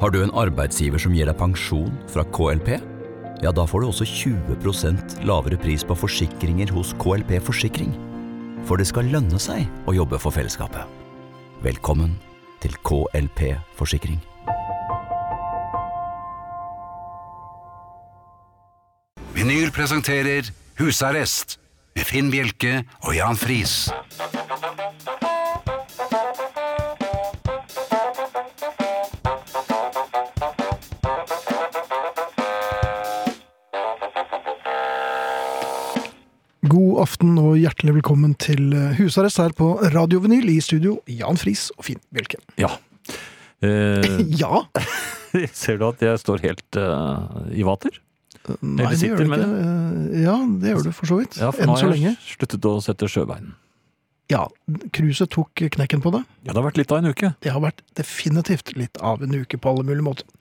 Har du en arbeidsgiver som gir deg pensjon fra KLP? Ja, da får du også 20% lavere pris på forsikringer hos KLP Forsikring. For det skal lønne seg å jobbe for fellesskapet. Velkommen til KLP Forsikring. Vinyl presenterer Husarrest med Finn Bjelke og Jan Friis. God aften og hjertelig velkommen til Husarrest her på Radio Vinyl i studio, Jan Friis og Finn Bjelke. Ja. Ja? Ser du at jeg står helt i vater? Nei, det gjør du ikke. Ja, det gjør du for så vidt. Ja, for nå har jeg sluttet å sette sjøbein. Ja, cruiset tok knekken på det. Ja, det har vært litt av en uke. Det har vært definitivt litt av en uke på alle mulige måter.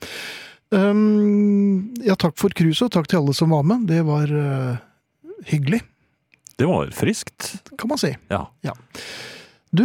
Ja, takk for cruiset, og takk til alle som var med. Det var hyggelig. Det var friskt. Kan man si. Ja. Du,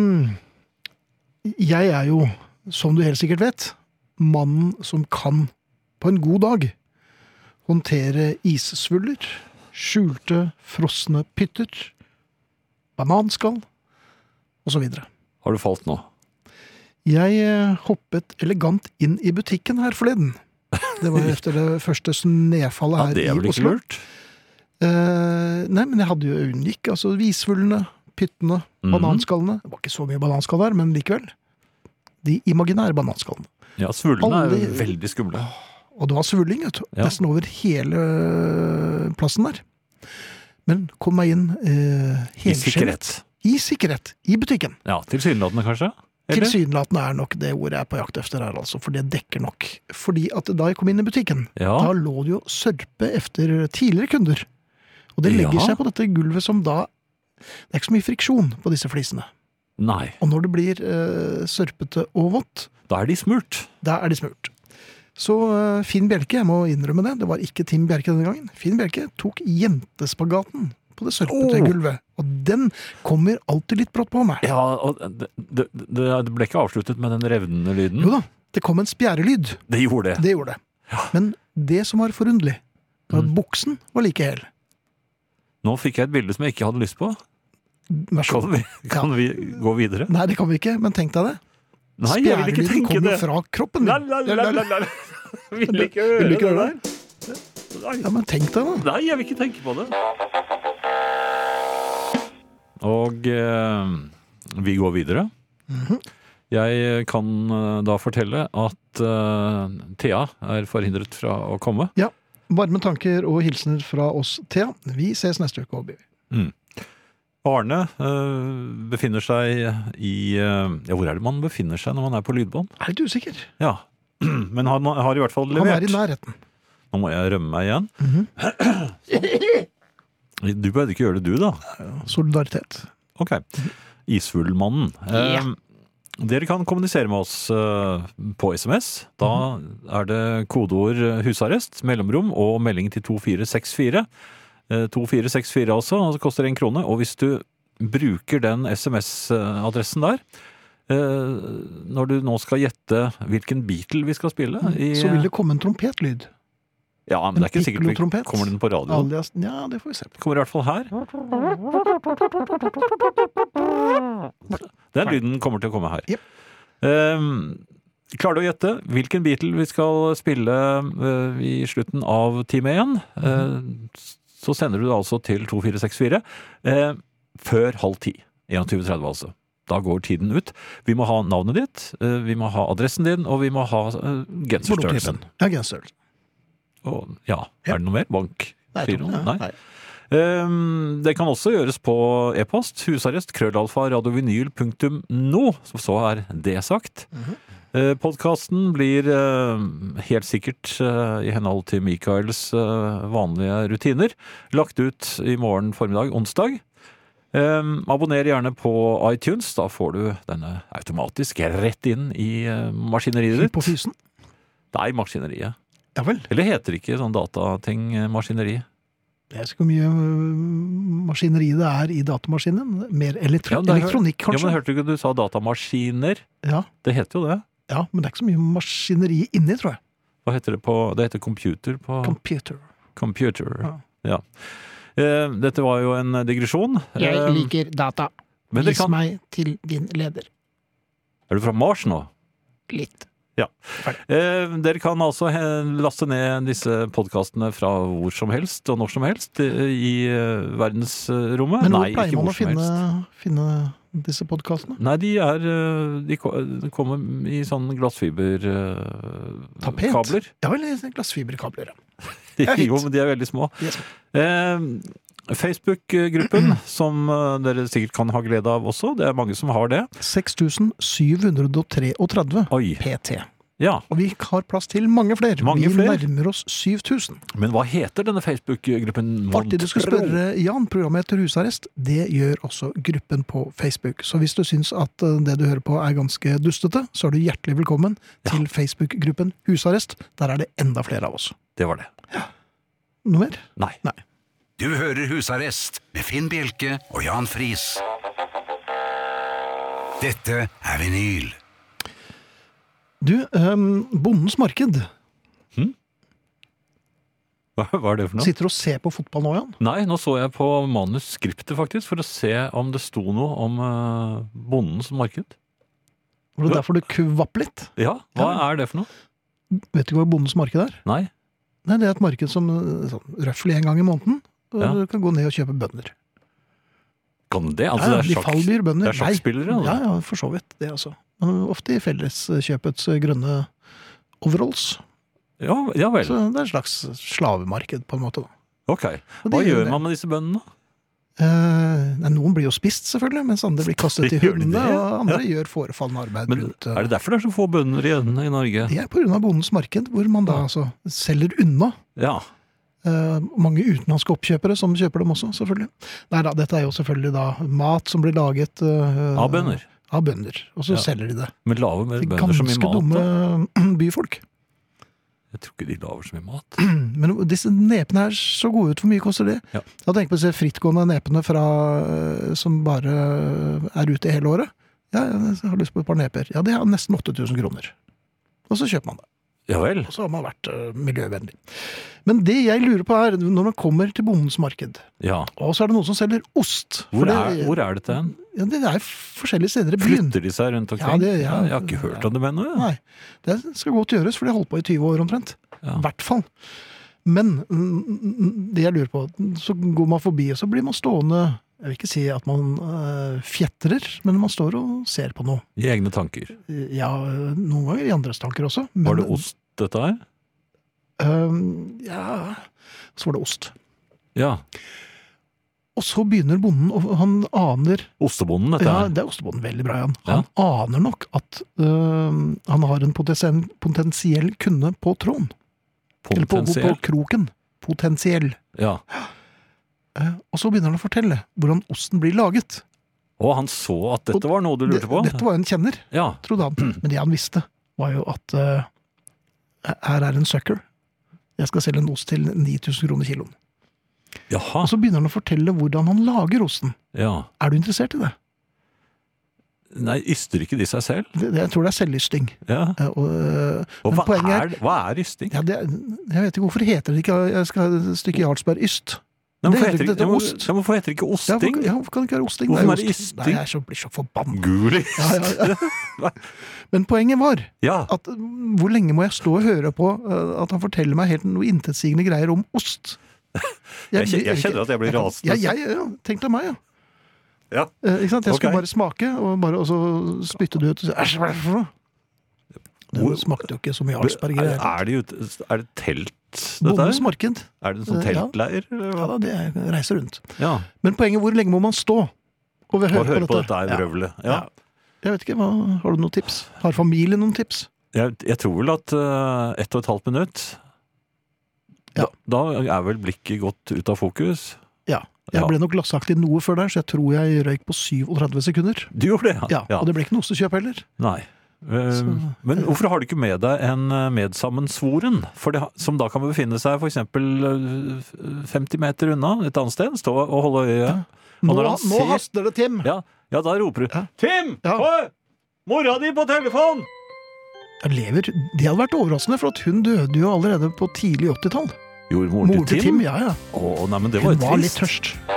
jeg er jo, som du helt sikkert vet, mannen som kan på en god dag håndtere issvuller, skjulte frosne pytter, bananskall og så videre. Har du falt nå? Jeg hoppet elegant inn i butikken her forleden. Det var efter det første snefallet her i Oslo. Ja, det er vel ikke lurt? Nei, men jeg hadde jo unngikk, altså visvullene, pyttene, bananskallene. Det var ikke så mye bananskall der, men likevel. De imaginære bananskallene. Ja, svullene er jo veldig skumle. Og det var svulling, vet du. Ja. Nesten over hele plassen der. Men kom meg inn helskjellet. I sikkerhet. I butikken. Ja, tilsynelatende kanskje? Eller? Tilsynelatende er nok det ordet jeg er på jakt efter her, altså, for det dekker nok. Fordi at da jeg kom inn i butikken, da lå det jo sørpe efter tidligere kunder. Og det legger seg på dette gulvet som da, det er ikke så mye friksjon på disse flisene. Nei. Og når det blir sørpete og vått, da er de smurt. Så Finn Bjelke, jeg må innrømme det, det var ikke Tim Bjerke denne gangen. Finn Bjelke tok jentespagaten på det sørpete gulvet. Og den kommer alltid litt brått på meg. Ja, og det ble ikke avsluttet med den revnende lyden. Jo da, det kom en spjærelyd. Det gjorde det. Det gjorde det. Ja. Men det som var forunderlig, var at buksen var like hel. Nå fikk jeg et bilde som jeg ikke hadde lyst på. Kan vi gå videre? Nei, det kan vi ikke, men tenk deg det. Nei, jeg vil ikke tenke det. Kommer fra kroppen din. Vil ikke høre det der. Ja, men tenk deg da. Nei, jeg vil ikke tenke på det. Og vi går videre. Jeg kan da fortelle at Thea er forhindret fra å komme. Ja. Varme tanker og hilsener fra oss, Thea. Vi ses neste uke, Håby. Arne befinner seg i... Ja, hvor er det man befinner seg når man er på lydbånd? Er litt usikker. Ja, men han har i hvert fall levert. Han er i nærheten. Nå må jeg rømme meg igjen. Du bør ikke gjøre det du, da. Solidaritet. Ok. Isvullmannen. Ja. Dere kan kommunisere med oss på SMS. Da er det kodeord husarrest, mellomrom og melding til 2464. 2464 altså, og det koster 1 krone. Og hvis du bruker den SMS-adressen der, når du nå skal gjette hvilken Beatle vi skal spille så vil det komme en trompetlyd. Ja, men det er ikke sikkert kommer den på radio. Ja, det får vi se på. Kommer i hvert fall her. Den lyden kommer til å komme her. Yep. Klarer du å gjette hvilken Beatle vi skal spille i slutten av time 1? Så sender du det altså til 2464 før 9:30. 21:30 altså. Da går tiden ut. Vi må ha navnet ditt, vi må ha adressen din, og vi må ha genserstørrelsen. Ja, genserstørrelsen. Og ja, er det noe mer? Bank? Nei. Det kan også gjøres på e-post, husarrest@radiovinyl.no, så er det sagt. Podcasten blir helt sikkert i henhold til Mikaels vanlige rutiner lagt ut i morgen formiddag, onsdag. Abonner gjerne på iTunes, da får du denne automatisk rett inn i maskineriet ditt. På fysen? Nei, maskineriet. Ja vel. Eller heter det ikke sånn datating maskineri? Jeg vet ikke hvor mye maskineri det er i datamaskinen. Mer elektronikk, kanskje. Ja, men hørte du ikke du sa datamaskiner? Ja. Det heter jo det. Ja, men det er ikke så mye maskineri inni, tror jeg. Hva heter det på? Det heter computer på Computer. Ja. Dette var jo en digresjon. Jeg liker data. Men det Vis kan... meg til din leder. Er du fra Mars nå? Litt. Ja. Dere kan altså laste ned disse podcastene fra hvor som helst og når som helst i verdensrommet. Men hvor Nei, pleier ikke man hvor å som helst. finne disse podcastene? Nei, de kommer i sånn Tapet? glassfiberkabler. Ja vel, glassfiberkabler. Ja. Jo, men de er veldig små. Yes. Facebook-gruppen, som dere sikkert kan ha glede av også, det er mange som har det. 6733 Oi. PT. Ja, Og vi har plass til mange flere. Mange vi flere. nærmer oss 7000. men hva heter denne Facebook-gruppen? Artig du skulle spørre, Jan. Programmet heter Husarrest. Det gjør også gruppen på Facebook. Så hvis du syns at det du hører på er ganske dustete, så er du hjertelig velkommen til Facebook-gruppen Husarrest. Der er det enda flere av oss. Det var det. Noe mer? Nei. Du hører Husarrest med Finn Bjelke og Jan Friis. Dette er vinyl. Du, Bondens Marked. Hva er det for noe? Sitter du og ser på fotball nå, Jan? Nei, nå så jeg på manuskriptet faktisk, for å se om det sto noe om bondens marked. Var det derfor du kvapp litt? Ja, hva er det for noe? Vet du hva Bondens Marked er? Nei, Nei, det er et marked som sånn, røffelig en gang i måneden. Og Ja. du kan gå ned og kjøpe bønner. kan det? Altså, Ja, det er de sjakk. fallbyr bønner. det er sjakkspillere, Nei. altså. Ja, for så vidt. Det altså. Ofte i felleskjøpets grønne overalls. Ja vel. Så det er et slags slavemarked, på en måte. Da. Ok. Og Hva det gjør det. man med disse bøndene? Nei, noen blir jo spist, selvfølgelig, mens andre blir kastet til Gjør de hundene, det? og andre gjør forefallende arbeid Men rundt. er det derfor det er så få bønder igjen i Norge? Det er på grunn av Bondens Marked, hvor man da altså selger unna. Ja. Mange utenlandske oppkjøpere som kjøper dem også, selvfølgelig. Nei da, dette er jo selvfølgelig da mat som blir laget Av bønder. Av bønder, og så Ja. selger de det. Men laver mer Til bønder så mye ganske mat? Da? dumme byfolk. Jeg tror ikke de laver så mye mat. Men disse nepene her så gode ut. Hvor mye koster det? Ja. Jeg tenker på disse frittgående nepene som bare er ute hele året. Ja, jeg har lyst på et par neper. Ja, det er nesten 8000 kroner. Og så kjøper man det. Ja vel. Og så har man vært miljøvennlig. Men det jeg lurer på er, når man kommer til Bondens Marked, Ja. og så er det noen som selger ost. For Hvor er dette hen? Ja, det er forskjellige steder i byen. Flytter de seg rundt omkring? Ja, ja. Jeg har ikke hørt om det ennå. Ja. Nei, det skal godt gjøres, for de har holdt på i 20 år omtrent. Ja. I hvert fall. Men det jeg lurer på, så går man forbi, og så blir man stående. Jeg vil ikke si at man fjetrer, men man står og ser på noe. I egne tanker. Ja, noen ganger i andres tanker også. Men, Var det ost dette her? Ja, så var det ost. Ja. Og så begynner bonden, og han aner Ostebonden, dette Ja, her. det er ostebonden. Veldig bra, Jan. Ja. Han aner nok at han har en potensiell kunde på tråden. Eller på Potensiell. kroken. Potensiell. Ja. Og så begynner han å fortelle hvordan osten blir laget. Og han så at dette var noe du lurte på? Dette var en kjenner, Ja. trodde han. Men det han visste, var jo at her er en sucker. Jeg skal selge en ost til 9000 kroner kiloen. Jaha. Og så begynner han å fortelle hvordan han lager osten. Ja. Er du interessert i det? Nei, yster ikke de seg selv? Jeg tror det er selvlysting. Ja. Og Og men poenget hva er ysting? ja, jeg vet ikke hvorfor heter det ikke Jeg skal ha et stykke Jarlsberg yst. Nei, det hvorfor heter heter ikke dette ja, ost. hvorfor heter det ikke Ja, osting? hvorfor kan det ikke være osting? Hvorfor Det er det ost. ysting? Nei, jeg blir så forbanna. Gul Ja. Men poenget var Ja. at hvor lenge må jeg stå og høre på at han forteller meg helt noe intetsigende greier om ost? Jeg kjenner at jeg blir rasende. Ja, tenk deg meg, ja. Ja. Ikke sant? Jeg skulle Ok. bare smake, og så spytte det ut. Og så, æsj, hva er det for noe? Det smakte jo ikke så mye Jarlsberg. Er det telt, dette Bondens her? Marked. Er det en sånn Ja. teltleir? eller Ja hva? da, det reiser rundt. Ja. Men poenget, hvor lenge må man stå og Og høre høre på på dette? dette er vrøvlet. Ja. Jeg vet ikke, har du noen tips? Har familien noen tips? Jeg tror vel at 1,5 minutt Ja. Da er vel blikket gått ut av fokus. Ja. Jeg Ja. ble nok glassaktig noe før der, så jeg tror jeg røyk på 37 sekunder. Du gjorde det, Ja, Og det ble ikke noe ostekjøp heller. Nei. Så- Men hvorfor har du ikke med deg en medsammensvoren? Som da kan befinne seg for eksempel 50 meter unna et annet sted, stå og holde øye. Ja. Og Nå, når han nå ser- haster det, Tim! Ja, da roper du Ja. Tim! Ja. Oi! Mora di på telefon! Jeg lever. Det hadde vært overraskende, for at hun døde jo allerede på tidlig 80-tall. Moren Mor til Tim, ja. Nei, men det var Hun jo var litt trist. tørst.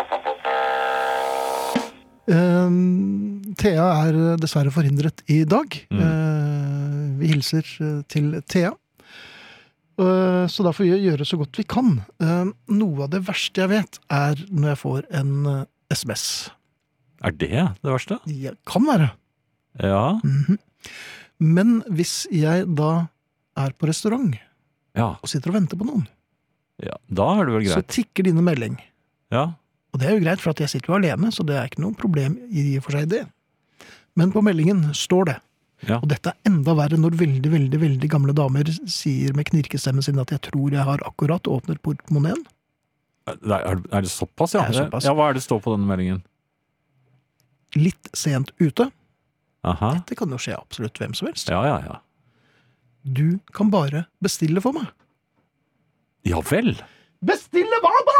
Thea er dessverre forhindret i dag. Vi hilser til Thea. Så da får vi gjøre så godt vi kan. Noe av det verste jeg vet er når jeg får en SMS. Er det verste? Det kan være. Ja. Men hvis jeg da er på restaurant Ja. og sitter og venter på noen, Ja, da er det vel så greit. tikker dine melding. Ja. Og det er jo greit, for at jeg sitter jo alene, så det er ikke noe problem i og for seg det. Men på meldingen står det. Ja. Og dette er enda verre når veldig, veldig, veldig gamle damer sier med knirkestemmen sin at jeg tror jeg har akkurat åpnet portemoneen. Er det såpass, ja? Det er såpass. Ja, hva er det står på denne meldingen? Litt sent ute. Aha. Dette kan jo skje absolutt hvem som helst. Ja. Du kan bare bestille for meg. Ja vel. Bestille hva da?!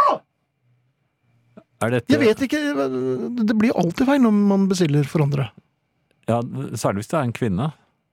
Er dette... Jeg vet ikke, det blir alltid feil når man bestiller for andre. Ja, særlig hvis det er en kvinne.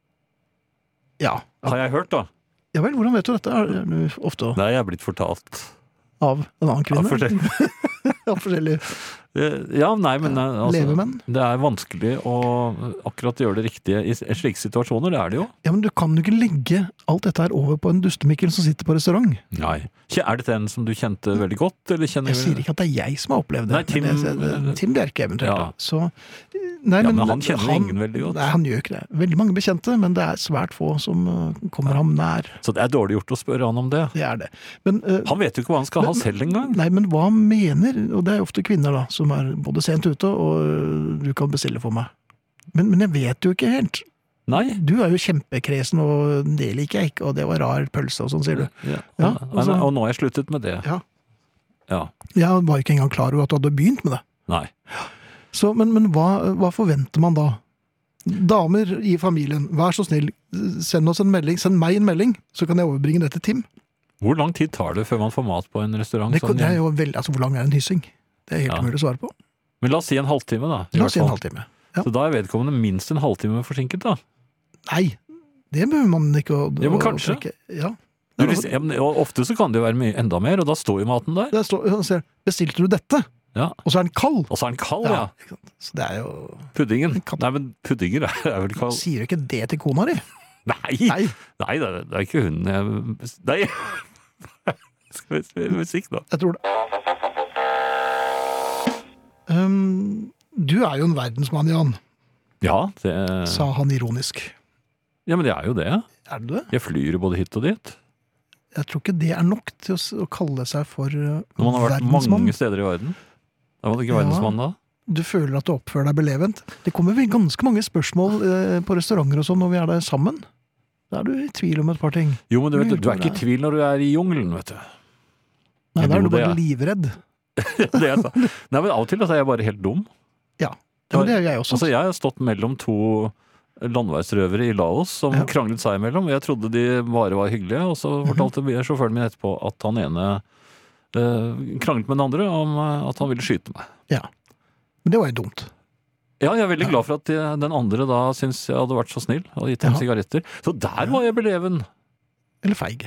Ja. Har jeg hørt, da? Ja vel, hvordan vet du dette? Er det ofte Nei, jeg er blitt fortalt. av en annen kvinne? Av forskjellige. Av forskjellige Ja, nei, men altså, levemenn. det er vanskelig å akkurat gjøre det riktige i slike situasjoner, det er det jo. Ja, men du kan jo ikke legge alt dette her over på en dustemikkel som sitter på restaurant. Nei. Er dette en som du kjente veldig godt, eller kjenner... Jeg sier ikke at det er jeg som har opplevd det. Nei, Tim- men Tim Bjerke eventuelt. Ja. Da. Så, Ja, men han kjenner ingen veldig godt. Nei, han gjør ikke det. Veldig mange bekjente, men det er svært få som kommer ham nær. Så det er dårlig gjort å spørre han om det. Det er det. Men, Han vet jo ikke hva han skal ha selv engang. Nei, men hva mener, og det er ofte kvinner da, som er både sent ute, og du kan bestille for meg. Men jeg vet jo ikke helt. Nei. Du er jo kjempekresen, og det liker jeg ikke, og det var rar pølse, og sånn sier du. Ja. Ja, altså- Og nå har jeg sluttet med det. Ja. Ja. Jeg var ikke engang klar over at du hadde begynt med det. Nei. Så, men hva forventer man da? Damer i familien, vær så snill, send oss en melding, send meg en melding, så kan jeg overbringe det til Tim. Hvor lang tid tar det før man får mat på en restaurant? Det er jo veldig, altså hvor lang er en hyssing? Det er helt Ja. umulig å svare på. Men la oss si en halvtime, da. i La hvert oss si en fall. halvtime. Ja. Så da er vedkommende minst en halvtime forsinket, da. Nei, det behøver man ikke å... Ja, men kanskje. Ja. Ja, men ofte så kan det jo være mye enda mer, og da står jo maten der. Der står, han ser, bestilte du dette? Ja. Og så er den kald. Og så er den kald, ja. ikke sant? Så det er jo... Puddingen. Kan- Nei, men puddinger er vel kald. Sier du ikke det til kona di? Nei! Nei. Nei, det er ikke hun Nei! Skal vi spille musikk, da? Jeg tror det. Du er jo en verdensmann, Jan, Ja, det sa han ironisk. Ja, men det er jo det. Er det det? Jeg flyr jo både hit og dit. Jeg tror ikke det er nok til å kalle seg for Når man har vært verdensmann. mange steder i verden. Da var det ikke Ja. verdensmann da. Du føler at du oppfører deg belevent. Det kommer vel ganske mange spørsmål på restauranter og sånn når vi er der sammen. Da er du i tvil om et par ting. Jo, men du Jeg vet, du er lurer på ikke i det. tvil når du er i jungelen, vet du. Nei, da Jo, er du det bare er- livredd. Det er sant. Nei, men av og til altså, er jeg bare helt dum. Ja, men det er jeg også. Altså, jeg har stått mellom to landeveisrøvere i Laos som Ja. kranglet seg imellom. Jeg trodde de bare var hyggelige, og så fortalte sjåføren min etterpå at han ene kranglet med den andre om at han ville skyte meg. Ja. Men det var jo dumt. Ja, jeg er veldig glad for at den andre da syntes jeg hadde vært så snill og gitt dem Ja. sigaretter. Så der var jeg beleven. Eller feig.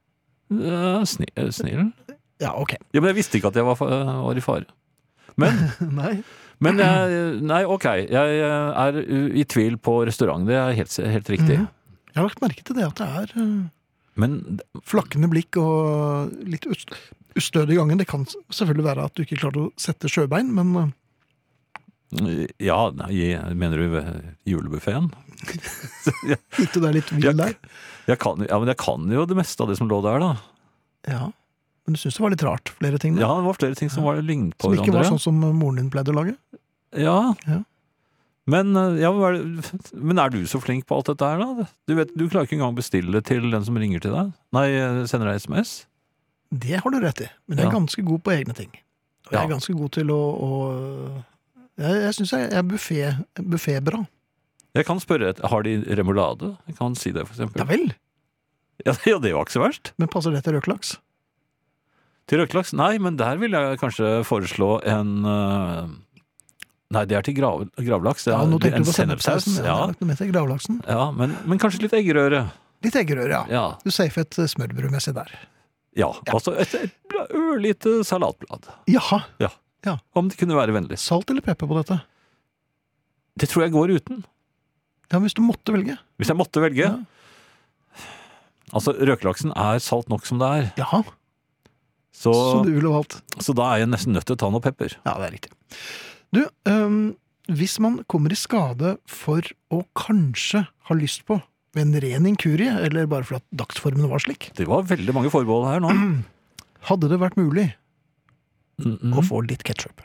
Snill? Ja, ok. Ja, men jeg visste ikke at jeg var i fare. Men Nei. nei, ok. Jeg er i tvil på restaurant. Det er helt riktig. Mhm. Jeg har lagt merke til det at det er Men flakkende blikk og litt ustødig i gangen. Det kan selvfølgelig være at du ikke klarte å sette sjøbein, men ja, nei, mener du julebuffeten? gikk du der litt vill der? Men jeg kan jo det meste av det som lå der, da. Ja. Men du synes det var litt rart, flere ting? Da? Ja, det var flere ting som var lignet på Som ikke var hverandre. sånn som moren din pleide å lage? Ja. Ja. Men, men er du så flink på alt dette her, da? Du klarer ikke engang å bestille til den som ringer til deg? Nei, sender deg SMS? Det har du rett i, men jeg er Ja. ganske god på egne ting. Og jeg er Ja. ganske god til å jeg synes jeg er buffetbra. Jeg kan spørre, har de remulade? Jeg kan si det, for eksempel. Ja vel, Ja, det var ikke så verst. men passer det til røkelaks? Til røkelaks? Nei, men der vil jeg kanskje foreslå Nei, det er til gravlaks. Det Ja, nå er tenker en du på sennepssaus. sennepssausen. Ja, det er med til gravlaksen. Ja, men kanskje litt eggerøre. Litt eggerøre, ja. Ja, Du safer et smørbrødmessig der. ja. Altså et ørlite salatblad. Jaha. Om det kunne være vennlig. Salt eller pepper på dette? Det tror jeg går uten. Ja, hvis du måtte velge. Hvis jeg måtte velge. Ja. Altså, røkelaksen er salt nok som det er. Jaha, Så du ville valgt. da er jeg nesten nødt til å ta noe pepper. Ja, det er riktig. Du, hvis man kommer i skade for å kanskje ha lyst på ved en ren inkurie, eller bare for at dagsformen var slik, Det var veldig mange forbehold her nå. hadde det vært mulig Mm. å få litt ketchup.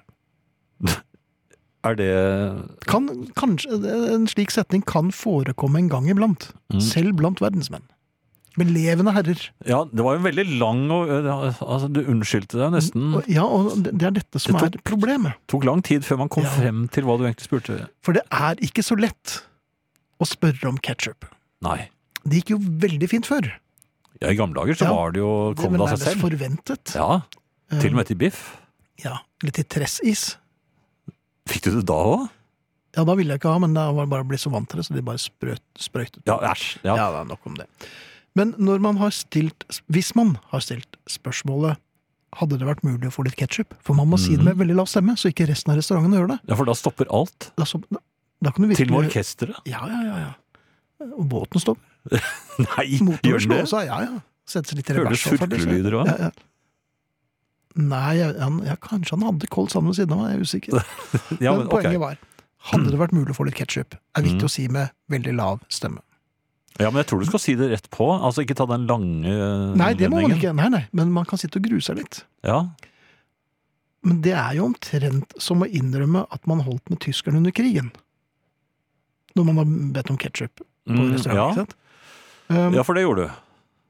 Er det Kanskje en slik setning kan forekomme en gang iblant, selv blant verdensmenn. Belevende herrer. Ja, det var jo veldig lang og altså, du unnskyldte deg nesten. Ja, og det er dette som Det er problemet. Tok lang tid før man kom Ja. frem til hva du egentlig spurte. For det er ikke så lett å spørre om ketchup. Nei. Det gikk jo veldig fint før. Ja, i gamle dager så Ja, var det jo Det kom var det av nærmest seg selv. forventet. Ja, til og med til biff. Ja, litt til tressis. Fikk du det da også? Ja, da ville jeg ikke ha, men da var det bare å bli så vant til det, så de bare sprøytet. Ja, æsj. Ja. Ja, det er nok om det. Men hvis man har stilt spørsmålet hadde det vært mulig å få litt ketchup, for man må si det med veldig lav stemme, så ikke resten av restauranten hører det. Ja, for da stopper alt. Da kan du virkelig... Til og med orkestret. Ja. Og båten stopper. Nei, Motoren gjør slår det? seg, ja. Setter seg litt i Hører du revers. surklelyder også? Ja. Nei, kanskje han hadde Cold Sand ved siden av meg, jeg er usikker. Ja, Men men ok. poenget var, hadde det vært mulig å få litt ketchup, er viktig å si med veldig lav stemme. Ja, men jeg tror du skal si det rett på. Altså ikke ta den lange Nei, det må man innledningen. ikke. Nei, men man kan sitte og grue seg litt. Ja, Men det er jo omtrent som å innrømme at man holdt med tyskerne under krigen. Når man har bedt om ketchup på restaurant, ja. ikke sant? Ja, for det gjorde du.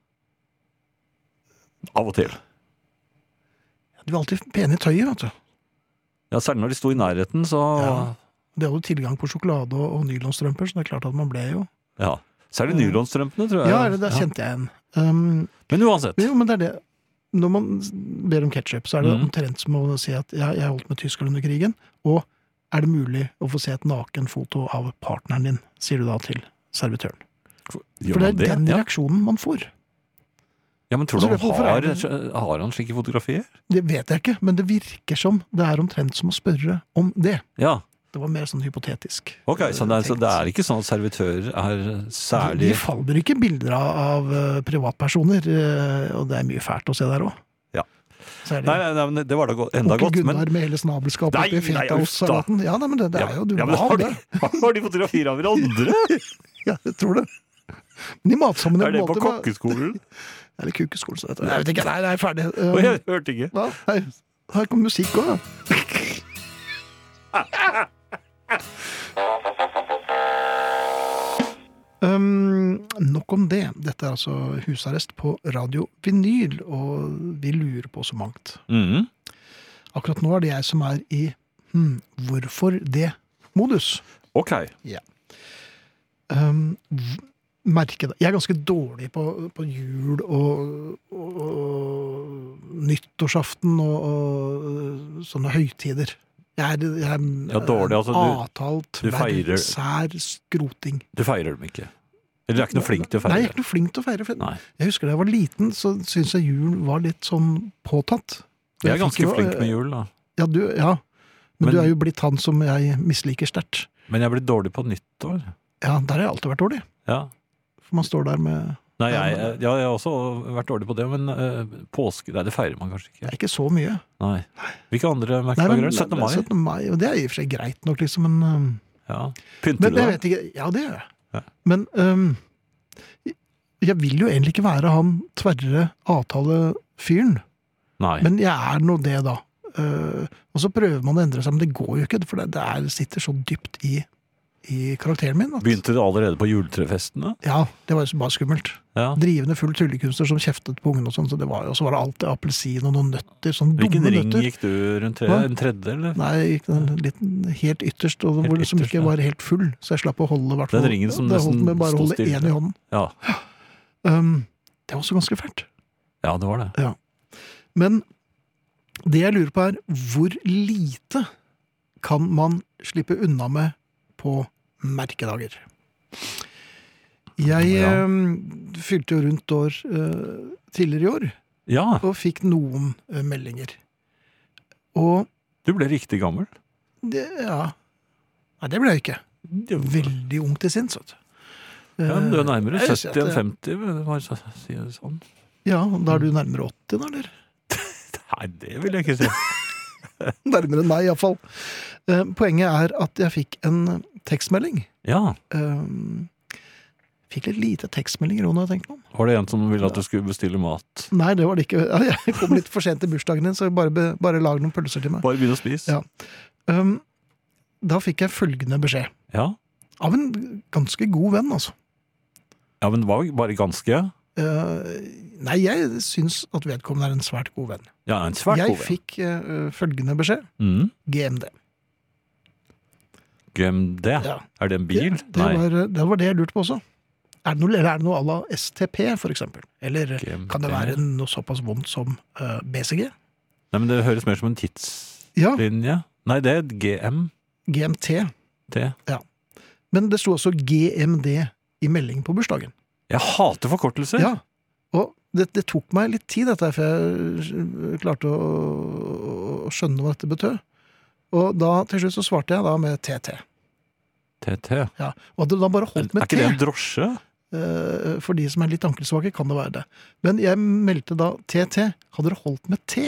Av og til. De var alltid pene i tøyet, vet du. Ja, særlig når de sto i nærheten, så Ja. De hadde jo tilgang på sjokolade og nylonstrømper, så det er klart at man ble jo... ja. Særlig nylonstrømpene, tror jeg. Ja, det kjente jeg igjen. Men uansett. Jo, men det er det. Når man ber om ketchup, så er det Mhm. omtrent som å si at jeg holdt med tyskerne under krigen, og er det mulig å få se et nakenfoto av partneren din, sier du da til servitøren. Gjør For det man er den Ja. reaksjonen man får. Ja, men tror Altså, du hvorfor han er har han slike fotografier? Det vet jeg ikke, men det virker som det er omtrent som å spørre om det. Ja. Det var mer sånn hypotetisk. Ok, så det er ikke sånn at servitører er De særlig faller ikke bilder av privatpersoner, og det er mye fælt å se der òg. Ja. Nei, Nei, men det var da enda Onkel godt. Men, Gunnar med hele snabelskapet Nei, oppi nei, fetaostsalaten. Ja, nei, men det er jo du ja, må men ha har, det. har de fotografier av hverandre? Ja, jeg tror det. Men i matsammenheng Er det på måte var- kokkeskolen? Eller kukeskolen, så heter det. Jeg vet ikke, nei, det er ferdig. Å, jeg hørte ikke. Ja, her kommer musikk òg, da. Nok om det. Dette er altså husarrest på Radio Vinyl, og vi lurer på så mangt. Mhm. Akkurat nå er det jeg som er i hvorfor det-modus. Ok. Merke det. Jeg er ganske dårlig på jul og nyttårsaften og sånne høytider. Jeg er Ja, dårlig, altså, avtalt, du feirer- sær skroting. Du feirer dem ikke. Eller du er ikke noe flink til å Nei, jeg er feire. ikke noe flink til å feire. Nei. Jeg husker da jeg var liten, så syntes jeg jul var litt sånn påtatt. Jeg er fikk ganske jo, flink med jul, da. Ja, men Men- du er jo blitt han som jeg misliker sterkt. Men jeg er blitt dårlig på nyttår. Ja, der har jeg alltid vært dårlig. Ja. For man står der med Nei, Ja, jeg har også vært dårlig på det, men påske, nei, det feirer man kanskje Det ikke. er ikke så mye. Nei. Hvilke andre Nei, merkedager men- er det? 17. mai? 17. mai, og det er i og for seg greit nok, liksom, men Ja. Pynter Men du jeg deg? vet ikke. Ja, det gjør jeg. Ja. Men jeg vil jo egentlig ikke være han tverre avtalefyren. Nei. Men jeg er nå det, da. Og så prøver man å endre seg, men det går jo ikke, for det sitter så dypt i karakteren min. Begynte du allerede på juletrefestene? Ja, det var jo bare skummelt. Ja. Drivende full tryllekunstner som kjeftet på ungene og sånn, så så var det alltid appelsin og noen nøtter, sånn Hvilken dumme ring nøtter. gikk du rundt? Hva? En tredje, eller? Nei, ikke den litt helt ytterst, og Helt som ytterst, ikke ja. var helt full, så jeg slapp å holde, i hvert fall. Den ringen som det holdt nesten med bare å sto holde stille. én i hånden. Ja. Det var også ganske fælt. Ja, det var det. Men det jeg lurer på er, hvor lite kan man slippe unna med på merkedager? Jeg fylte jo rundt år tidligere i år, Ja, og fikk noen meldinger. Og du ble riktig gammel. Nei, det ble jeg ikke. Veldig ung til sinns, vet du. Ja, men du er nærmere Jeg vil si 70 enn at 50, hva sier du sånn? Ja, da er du nærmere 80 da, eller? Nei, det vil jeg ikke si. Nærmere enn meg, i hvert fall. Poenget er at jeg fikk en tekstmelding. Ja, Fikk litt lite tekstmeldinger også, når jeg tenkte meg om. var det en som ville at du skulle bestille mat? Nei, det var det ikke. Ja, jeg kom litt for sent til bursdagen din, så bare lag noen pølser til meg. Bare begynne å spise? Ja. Da fikk jeg følgende beskjed. Ja, Av en ganske god venn, altså. ja men var bare ganske? Nei, jeg syns at vedkommende er en svært god venn. Ja, en svært Jeg god venn. fikk følgende beskjed. GMD. GMD? Ja. Er det en bil? Det var det jeg lurte på også. Er det noe à la STP, for eksempel? Eller GMD. kan det være noe såpass vondt som BCG? Nei, men det høres mer som en tidslinje. Ja, Nei, det er GM. GMT. Det. Men det sto også GMD i melding på bursdagen. Jeg hater forkortelser. Ja, og det tok meg litt tid dette, for jeg klarte å skjønne hva dette betød. Og da til slutt så svarte jeg da med TT. TT. Ja, og hadde da bare holdt med Er ikke det T. en drosje? For de som er litt ankelsvake, kan det være det. Men jeg meldte da TT. Hadde det holdt med T?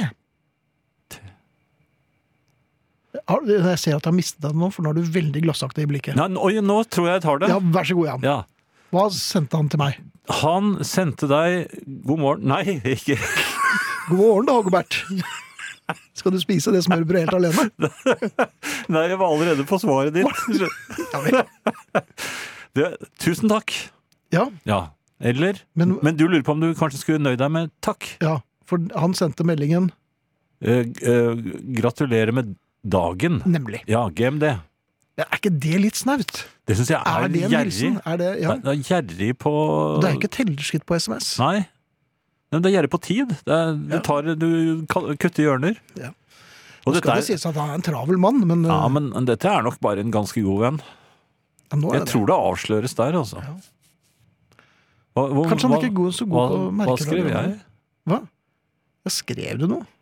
Jeg ser at jeg har mistet deg nå, for nå er du veldig glassaktig i blikket. Nei, oi, nå tror jeg tar det. Ja, vær så god, Jan. Ja. Hva sendte han til meg? Han sendte deg god morgen. Nei, ikke. God morgen da, Hågebert. Skal du spise det smørbrød helt alene? Nei, jeg var allerede på svaret ditt. Ja, vel. Tusen takk. Ja, Ja. Eller? Men- Men du lurer på om du kanskje skulle nøyd deg med takk. ja, for han sendte meldingen, Gratulerer med dagen. nemlig. Ja, GMD. Ja, er ikke det litt snaut? Det synes jeg Er er det en gjerrig. hilsen? Er det, ja. Det er gjerrig på... Det er jo ikke tellerskitt på SMS. Nei. Men det er gjerrig på tid. Du kutter hjørner. Ja. Og Nå dette skal det er, sies at han er en travel mann, men, ja, men dette er nok bare en ganske god venn. ja, nå er Jeg tror det avsløres der, altså. Ja. Kanskje Kanskje han ikke er så god på merker. Hva skrev jeg? Hva? Jeg skrev du noe?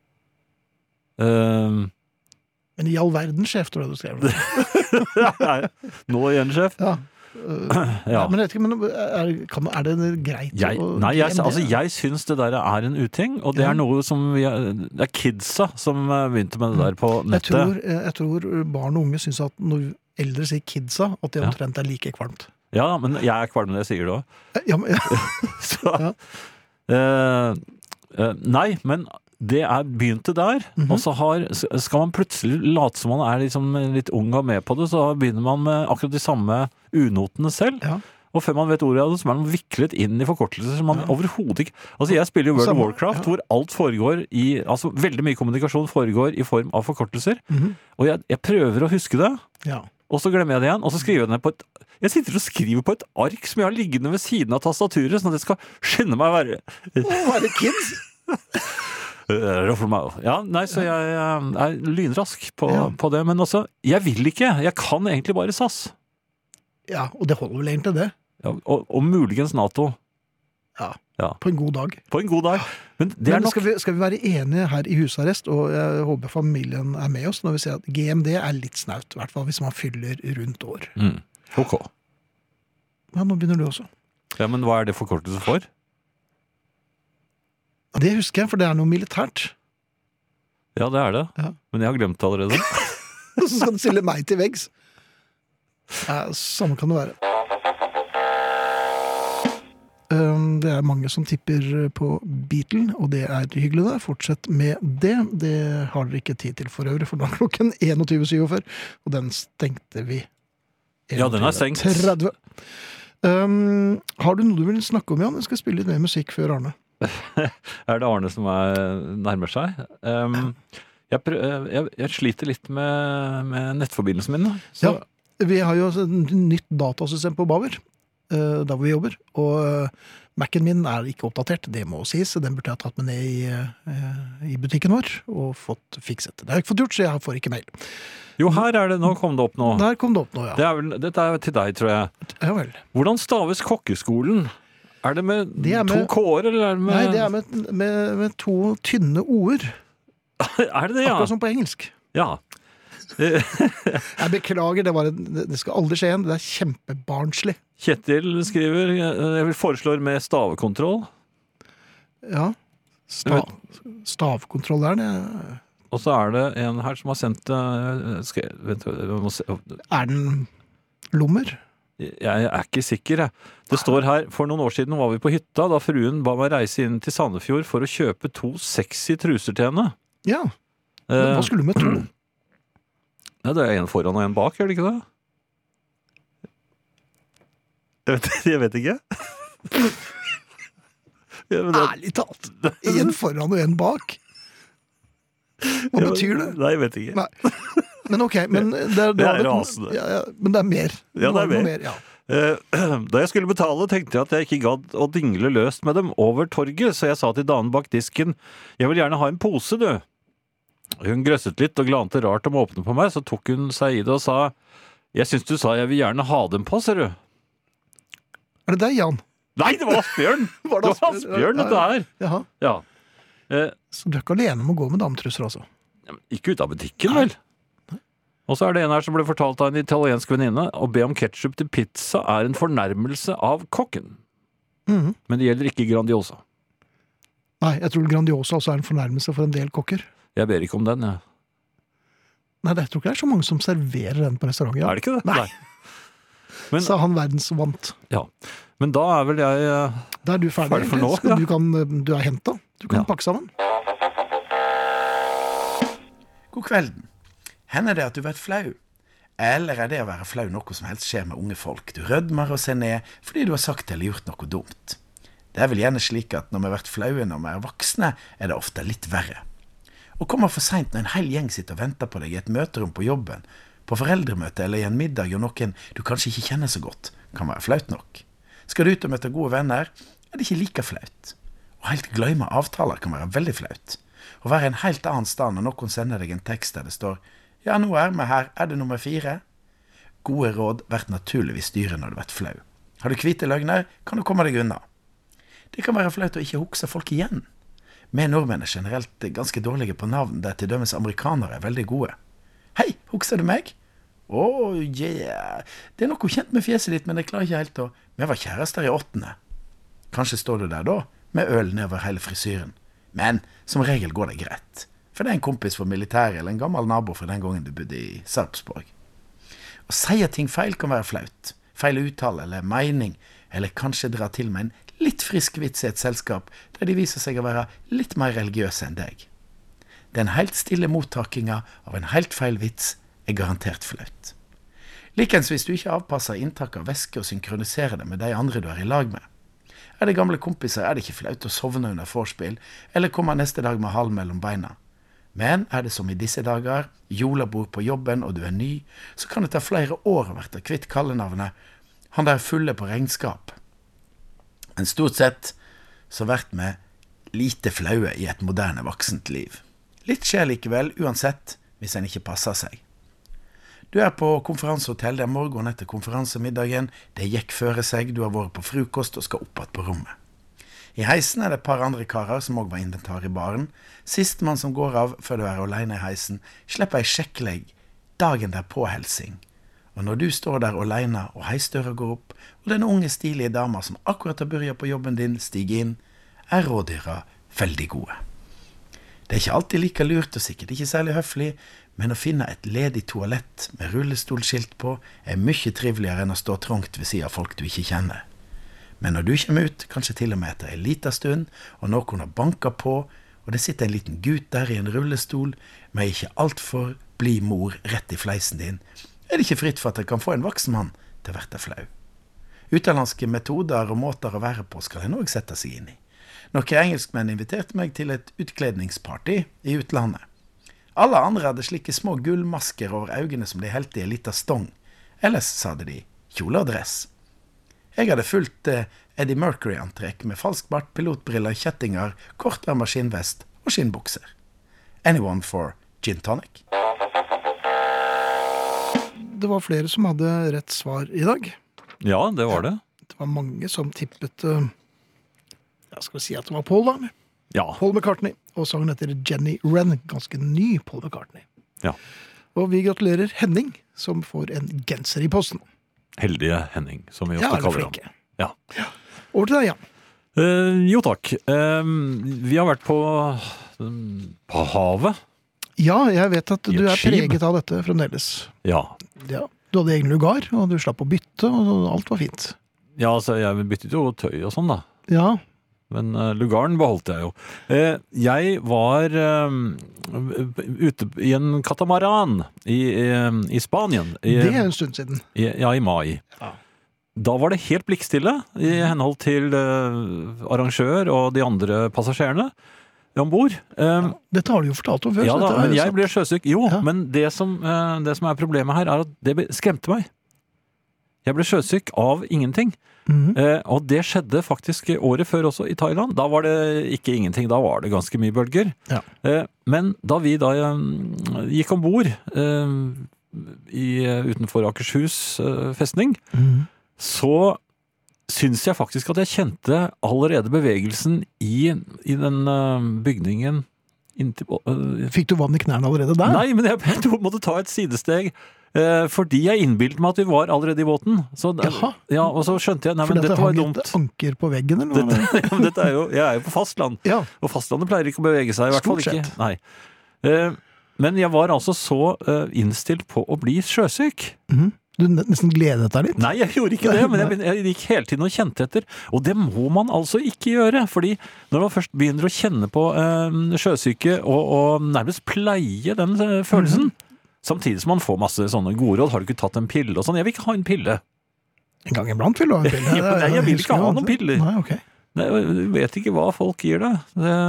Men i all verden, sjef, tror jeg du skrev det. Nå igjen, sjef. Ja. Ja. Men jeg vet ikke, men er det greit Jeg syns det der er en uting, og det Ja. er noe som det er kidsa som begynte med det der på nettet. Jeg tror barn og unge syns at når eldre sier kidsa, at det Ja. omtrent er like kvalmt. Ja, men jeg er kvalm når jeg sier det òg. Ja, men, Så Ja. Nei, men det begynte der, Mhm. og så skal man plutselig late som man er liksom litt ung og med på det, så begynner man med akkurat de samme unotene selv. Ja. Og før man vet ordet av det, så er man viklet inn i forkortelser som man overhodet ikke... Altså, jeg spiller jo World of Samme, Warcraft, ja. hvor alt foregår i... Altså, veldig mye kommunikasjon foregår i form av forkortelser. Mhm. Og jeg prøver å huske det, Ja. og så glemmer jeg det igjen, og så skriver jeg det ned på et... Jeg sitter og skriver på et ark som jeg har liggende ved siden av tastaturet, sånn at jeg skal skynde meg å være... Å, er det kids? Ja, nei, så jeg er lynrask Ja. på det, men også, jeg vil ikke, jeg kan egentlig bare SAS. Ja, og det holder vel egentlig det. Ja, og muligens NATO, På en god dag. på en god dag. Men det er Men nok... skal vi være enige her i husarrest, og jeg håper familien er med oss, når vi sier at GMD er litt snaut, i hvert fall hvis man fyller rundt år. Ok. Ja, nå begynner du også. Ja, men hva er det forkortelse for? Ja, det husker jeg, for det er noe militært. Ja, det er det. Ja. Men jeg har glemt det allerede. Og så skal du stille meg til veggs. Ja, samme kan det være. Det er mange som tipper på Beatle, og det er hyggelig det. Fortsett med det. Det har dere ikke tid til for øvrig, for nå er klokken 21.47, og den stengte vi. Ja, den er stengt. 30. Har du noe du vil snakke om, Jan? Jeg skal spille litt mer musikk før Arne. Er det Arne som nærmer seg? Jeg sliter litt med nettforbindelsen min. Da. Så, Ja. Vi har jo et nytt datasystem på Bauer. der hvor vi jobber, og Mac-en min er ikke oppdatert, det må sies, så den burde jeg ha tatt med ned i butikken vår og fått fikset. Det har jeg ikke fått gjort, så jeg får ikke mail. Jo, her er det, nå kom det opp nå. Der kom det opp nå, ja. Dette er til deg, tror jeg. Ja vel. Hvordan staves kokkeskolen? Er det med, Det er med- 2 K-er, eller er det med... Nei, det er med to tynne ord, Er det det, ja? akkurat som på engelsk. Ja. Jeg beklager, det skal aldri skje igjen, det er kjempebarnslig. Kjetil skriver, jeg vil foreslår med stavekontroll. Ja, stavkontroll der, det Og så er det en her som har sendt... vent, jeg må se. er den lommer. Jeg er ikke sikker, jeg. Det står her, for noen år siden var vi på hytta, da fruen ba meg reise inn til Sandefjord for å kjøpe 2 sexy truser til henne. Ja, men hva skulle du med 2? Ja, det er en foran og en bak, er det ikke det? Jeg vet ikke. Ja, men Ærlig talt, en foran og en bak. Hva betyr det? Nei, jeg vet ikke. Nei. Men ok, men det er rasende. Ja, men det er mer. Ja, det er Noe mer. Ja. Da jeg skulle betale, tenkte jeg at jeg ikke gadd å dingle løst med dem over torget, så jeg sa til damen bak disken, jeg vil gjerne ha en pose, du. Hun grøsset litt og glante rart om å åpne på meg, så tok hun seg i det og sa, jeg synes du sa jeg vil gjerne ha dem på, ser du. Er det deg, Jan? Nei, det var Asbjørn! Det var Asbjørn, dette her. Jaha. Ja. Så du er ikke alene om å gå med dametrusser, altså? Ikke ut av butikken, vel? Og så er det en her som ble fortalt av en italiensk venninne, å be om ketchup til pizza er en fornærmelse av kokken. Mhm. Men det gjelder ikke Grandiosa. Nei, jeg tror Grandiosa også er en fornærmelse for en del kokker. Jeg ber ikke om den, jeg. Nei, jeg tror ikke det er så mange som serverer den på restauranten. Ja. Er det ikke det? Nei. Men- Så er han verdensvant. Ja. Men da er vel jeg Da er du ferdig. Ferdig for nå, egentlig. ja. Du er hentet. Du kan Ja. pakke sammen. God kvelden. Hender det at du blir flau? Eller er det å være flau noe som helst skjer med unge folk? Du rødmer og ser ned fordi du har sagt eller gjort noe dumt. Det er vel gjerne slik at når vi blir flaue når vi er voksne, er det ofte litt verre. Å komme for sent når en hel gjeng sitter og venter på deg i et møterom på jobben, på foreldremøte eller i en middag og noen du kanskje ikke kjenner så godt, kan være flaut nok. Skal du ut og møte gode venner, er det ikke like flaut. Og helt glemme avtaler kan være veldig flaut. Å være en helt annen sted når noen sender deg en tekst der det står «Ja, nå er vi her, er det nummer 4?» Gode råd blir naturligvis dyre når du blir flau. Har du hvite løgner, kan du komme deg unna. Det kan være flaut å ikke huske folk igjen. Vi nordmenn er generelt ganske dårlige på navn, der til dømes amerikanere er veldig gode. «Hei, husker du meg?» «Åh, yeah. Det er noe kjent med fjeset ditt, men jeg klarer ikke helt å... Vi var kjærester i 8. Kanskje står du der da, med øl nedover hele frisyren. Men som regel går det greit. For det er en kompis for militæret eller en gammel nabo fra den gangen du bodde i Sarpsborg. Å si ting feil kan være flaut. Feil uttale eller mening, eller kanskje dra til med en litt frisk vits i et selskap der de viser seg å være litt mer religiøse enn deg. Den helt stille mottakinga av en helt feil vits er garantert flaut. Likens hvis du ikke avpasser inntak av væske og synkroniserer det med de andre du er i lag med. Er det gamle kompiser, er det ikke flaut å sovne under forspill, eller komme neste dag med halen mellom beina. Men er det som i disse dager, julebord på jobben og du er ny, så kan det ta flere år å være kvitt kallenavnet han der fulle på regnskap. Men stort sett så vært vi lite flaue i et moderne voksent liv. Litt skjer likevel, uansett, hvis en ikke passer seg. Du er på konferansehotell, det er morgen etter konferansemiddagen, det gikk føre seg, du har vært på frokost og skal opp på rommet. I heisen er det et par andre karer som også var inventar i baren. Sistmann som går av før du er alene i heisen, slipper ei sjekklegg dagen der påhelsing. Og når du står der alene og heisdøra går opp, og den unge stilige dama som akkurat har begynt på jobben din stiger inn, er rådyra veldig gode. Det er ikke alltid like lurt og sikkert ikke særlig høflig, men å finne et ledig toalett med rullestolskilt på er mye triveligere enn å stå trångt ved siden av folk du ikke kjenner. Men når du kommer ut, kanskje til og med etter en liten stund, og noen har banket på, og det sitter en liten gutt der i en rullestol, med ikke alt for blid mor rett i fleisen din, er det ikke fritt for at jeg kan få en voksen mann til å være flau. Utenlandske metoder og måter å være på skal en også sette seg inn i. Noen engelskmenn inviterte meg til et utkledningsparty i utlandet. Alle andre hadde slike små gullmasker over øynene som de helte i en liten stong. Ellers, sa de, kjole og dress. Jeg hadde fulgt Eddie Mercury-antrekk med falsk bart, pilotbriller, kjettinger, kortarmet skinnvest og skinnbukser. Anyone for gin tonic? Det var flere som hadde rett svar i dag. Ja, det var det. Det var mange som tippet skal vi si at det var Paul da? Ja. Paul McCartney. Og sangen heter Jenny Wren. Ganske ny Paul McCartney. Ja. Og vi gratulerer Henning, som får en genser i posten. Heldige Henning, som vi ofte kaller ham. Ja. Over til deg, Jan. Jo takk. Vi har vært på havet. Ja, jeg vet at I du et er skip. preget av dette fremdeles. Ja. Ja. Du hadde egen lugar, og du slapp å bytte, og alt var fint. Ja, altså, jeg byttet jo tøy og sånn da. Ja, Men lugaren beholdt jeg jo. Jeg var ute i en katamaran i Spanien. det er en stund siden. I mai. Ja. Da var det helt blikkstille i henhold til arrangør og de andre passasjerene ombord. Dette har du jo fortalt om før. Ja så da, dette er men jo jeg sant. ble sjøsyk. Jo, Ja. men det som er problemet her er at det skremte meg. Jeg ble sjøsyk av ingenting. Og det skjedde faktisk året før også i Thailand. Da var det ikke ingenting, da var det ganske mye bølger. Ja. Men da vi da gikk ombord utenfor Akershus festning, så syns jeg faktisk at jeg kjente allerede bevegelsen i den bygningen inntil... Fikk du vann i knærne allerede der? Nei, men jeg måtte ta et sidesteg. Fordi jeg innbilte meg at vi var allerede i båten. Så, Jaha. ja, og så skjønte jeg, nei, For men dette dette var hang dumt. et anker på veggen, eller noe? Jeg er jo på fastland, Ja, og fastlandet pleier ikke å bevege seg, i hvert fall Stort ikke. sett. Nei. Men jeg var altså så innstilt på å bli sjøsyk. du nesten gledet deg litt. Nei, jeg gjorde ikke det, men jeg gikk hele tiden og kjente etter. Og det må man altså ikke gjøre, fordi når man først begynner å kjenne på sjøsyke og nærmest pleie den følelsen, samtidig som man får masse sånne gode råd, har du ikke tatt en pille og sånn? Jeg vil ikke ha en pille. En gang iblant vil du ha en pille. Nei, jeg vil ikke ha noen piller. Nei, ok. Nei, du vet ikke hva folk gir deg.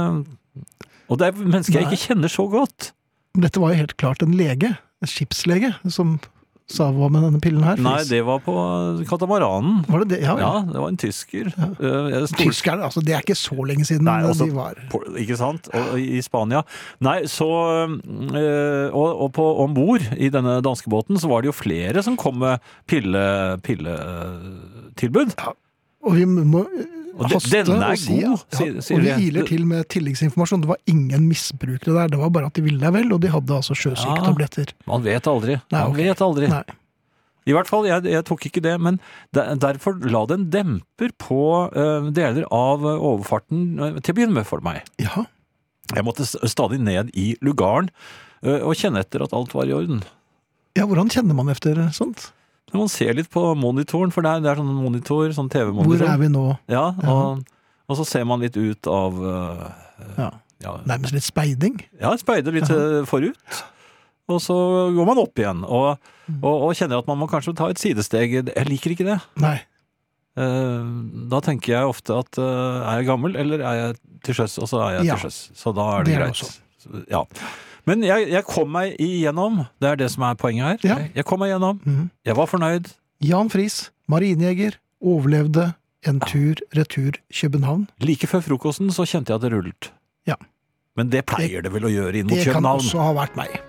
Og det er mennesker jeg ikke kjenner så godt. Dette var jo helt klart en lege, en skipslege, som sa hva med denne pillen her. Nei, det var på katamaranen. Var det det? Ja, Ja, det var en tysker. Tyskerne, altså det er ikke så lenge siden Nei, også de var. Ikke sant? Og i Spania. Nei, så og på ombord i denne danske båten så var det jo flere som kom med pilletilbud. Og vi må haste denne er og si, god, sier og vi de. iler til med tilleggsinformasjon. Det var ingen misbrukere der, det var bare at de ville deg vel, og de hadde altså sjøsyketabletter. Man vet aldri. Nei, Man ok. vet aldri. Nei. I hvert fall, jeg tok ikke det, men derfor la det en demper på deler av overfarten til å begynne med for meg. Ja, Jeg måtte stadig ned i lugaren og kjenne etter at alt var i orden. ja, hvordan kjenner man efter sånt? Man ser litt på monitoren, for det er sånn monitor, sånn TV-monitor. Hvor er vi nå? Ja, og så ser man litt ut av Ja. ja, Nærmest litt speiding. speider litt forut. Og så går man opp igjen, og kjenner at man må kanskje ta et sidesteg. Jeg liker ikke det. Nei. Da tenker jeg ofte at er jeg gammel, eller er jeg til sjøs? Og så er jeg Ja. til sjøs. Så da er det Det er det greit. også. Ja. Men jeg kom meg igjennom. Det er det som er poenget her. Ja. Jeg kom meg igjennom. Mhm. Jeg var fornøyd. Jan Friis, marinejeger, overlevde en tur-retur København. Like før frokosten så kjente jeg at det rullet. Ja. Men det pleier det vel å gjøre inn mot Det kan København. også ha vært meg.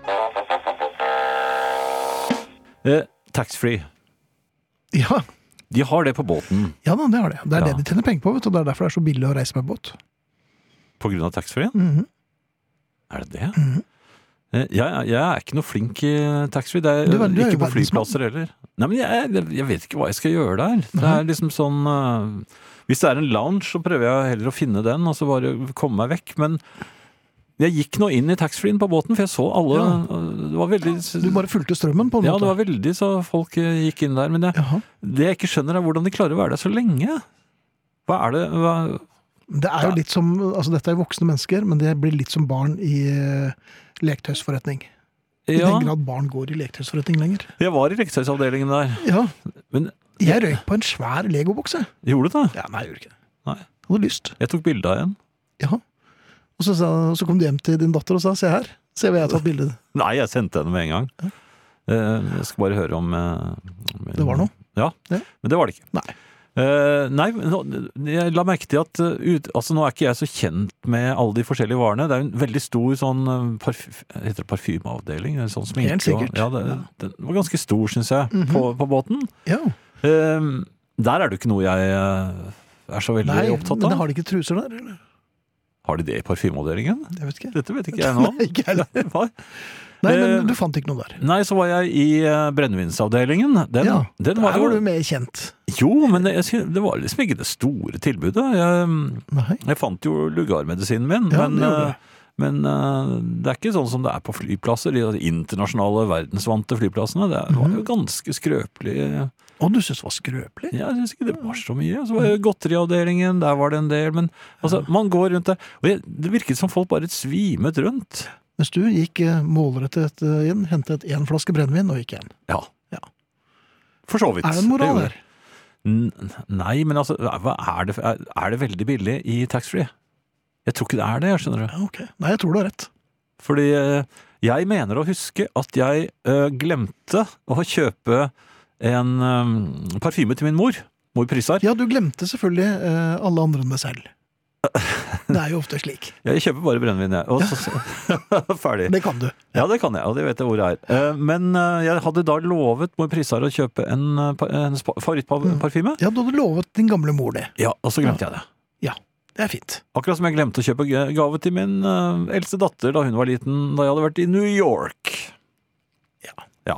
Taxfree. Ja, De har det på båten ja da, det har det. Det er Ja. det de tjener penger på, vet du, og det er derfor det er så billig å reise med båt. på grunn av taxfree. Mhm. Er det det? Mhm. Jeg er ikke noe flink i taxfree. Det er, Du er jo ikke på verdensmann. flyplasser heller. Nei, men jeg vet ikke hva jeg skal gjøre der. Det er liksom sånn hvis det er en lounge, så prøver jeg heller å finne den, og så bare komme meg vekk. Men jeg gikk nå inn i taxfree-en på båten, for jeg så alle Det var veldig Du bare fulgte strømmen på en Ja, måte. det var veldig så folk gikk inn der. Men Jaha. det jeg ikke skjønner, er hvordan de klarer å være der så lenge. Hva er det Det er jo litt som, altså dette er voksne mennesker, men det blir litt som barn i leketøysforretning. I Ja, den grad barn går i leketøysforretning lenger. jeg var i leketøysavdelingen der. Ja, Men jeg røyk på en svær legobokse. gjorde du det? Ja, nei, jeg gjorde ikke det. Nei. Jeg hadde lyst. Jeg tok bilde av en. Ja. Og så kom du hjem til din datter og sa, se her, se hva jeg har tatt bilde av. Nei, jeg sendte henne med en gang. Jeg skal bare høre om Det var noe? Ja, Ja. men det var det ikke. Nei. Nei, jeg la merke til at altså nå er ikke jeg så kjent med alle de forskjellige varene. Det er en veldig stor sånn heter det parfymeavdeling? Sånn sminke. Helt sikkert. Ja, den var ganske stor, synes jeg, på båten. Ja. Der er det ikke noe jeg er så veldig opptatt av. Men har de ikke truser der, eller? Har de det i parfymeavdelingen? Jeg vet ikke. Dette vet ikke jeg nå. Nei, ikke heller. Hva? Nei, men du fant ikke noe der. Nei, så var jeg i brennevinsavdelingen. Den der var jo... var du mer kjent. Jo, men det var liksom ikke det store tilbudet. Jeg fant jo lugarmedisinen min, men det er ikke sånn som det er på flyplasser, de internasjonale verdensvante flyplassene. Det var jo ganske skrøpelig. Og du synes det var skrøpelig? Ja, jeg synes ikke det var så mye. Så var det godteriavdelingen, der var det en del, men altså, man går rundt der. Og det virket som folk bare svimet rundt. Mens du gikk målrettet inn, hentet en flaske brennevin og gikk igjen. Ja. For så vidt. Er det en moral der? Nei, men altså, er det veldig billig i taxfree? Jeg tror ikke det er det, jeg skjønner det. Ja, ok. Nei, jeg tror du har rett. Fordi jeg mener å huske at jeg glemte å kjøpe en parfyme til min mor Prisar. Ja, du glemte selvfølgelig alle andre enn deg selv. Det er jo ofte slik. Jeg kjøper bare brennevin, jeg. Og så ferdig. Det kan du. Ja, det kan jeg, og det vet jeg hvor det er. Men jeg hadde da lovet mor Prisar å kjøpe en favorittparfyme. Ja, du hadde lovet din gamle mor det. Ja, og så glemte jeg det. Ja, det er fint. Akkurat som jeg glemte å kjøpe gave til min eldste datter da hun var liten, da jeg hadde vært i New York. Ja.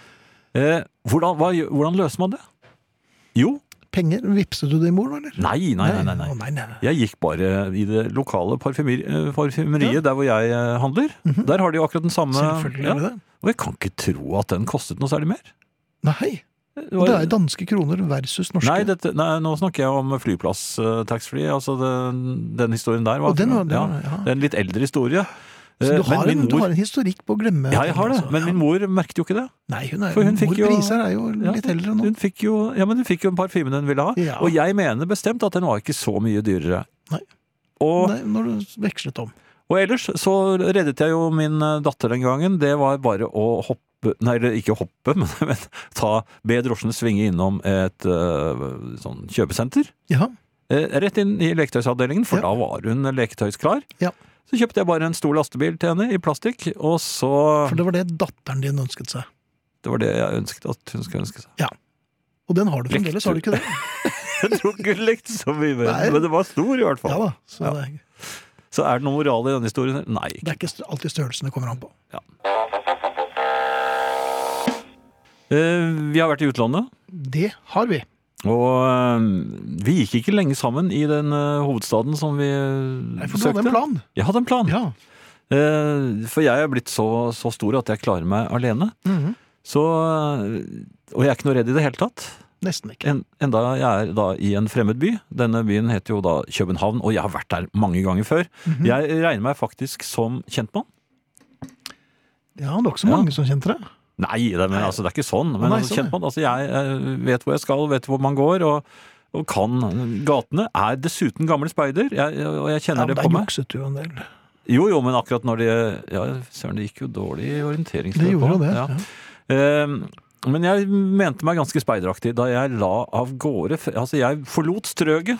Hvordan løser man det? Jo. Penger? Vipset du det i mor, eller? Nei. Jeg gikk bare i det lokale parfymeriet der hvor jeg handler. Der har de jo akkurat den samme. Selvfølgelig er det. Og jeg kan ikke tro at den kostet noe særlig mer. Nei. Det er danske kroner versus norske. Nei, nå snakker jeg om flyplass taxfree. Altså den historien der var, det er en litt eldre historie. Så du har en historikk på å glemme. Ja, jeg har det, men min mor merket jo ikke det. Nei, mor Prisar er jo litt eldre nå. Hun fikk jo en parfyme den ville ha, og jeg mener bestemt at den var ikke så mye dyrere. Nei, når du vekslet om. Og ellers så reddet jeg jo min datter den gangen. Det var bare å hoppe, nei, ikke hoppe, men be drosjene svinge innom et sånn kjøpesenter. Ja. Rett inn i leketøysavdelingen, for da var hun leketøysklar. Ja. Så kjøpte jeg bare en stor lastebil til henne i plastikk, og så... For det var det datteren din ønsket seg? Det var det jeg ønsket at hun skulle ønske seg. Ja. Og den har du fremdeles, har du ikke det? Jeg tror ikke hun lekte så mye med den, men det var stor i hvert fall. Ja da. Så er det noe moral i denne historien? Nei. Det er ikke alltid størrelsen det kommer an på. Ja. Vi har vært i utlandet. Det har vi. Og vi gikk ikke lenge sammen i den hovedstaden som vi Nei, for søkte. Du hadde en plan. Jeg hadde en plan. Ja. For jeg er blitt så stor at jeg klarer meg alene. Så, og jeg er ikke noe redd i det hele tatt. Nesten ikke. Enda jeg er da i en fremmed by. Denne byen heter jo da København, og jeg har vært der mange ganger før. Jeg regner meg faktisk som kjentmann. Ja, det er ikke så mange som kjente det. Nei, det er ikke sånn. Men kjentmann, jeg vet hvor jeg skal, vet hvor man går, og kan gatene. Er dessuten gammel speider, og jeg kjenner det på meg. Ja, men der jukset du en del. Jo, men akkurat når det gikk jo dårlig i orienteringsløpet. Det gjorde det, ja. Men jeg mente meg ganske speideraktig da jeg la av gårde. Altså, jeg forlot strøget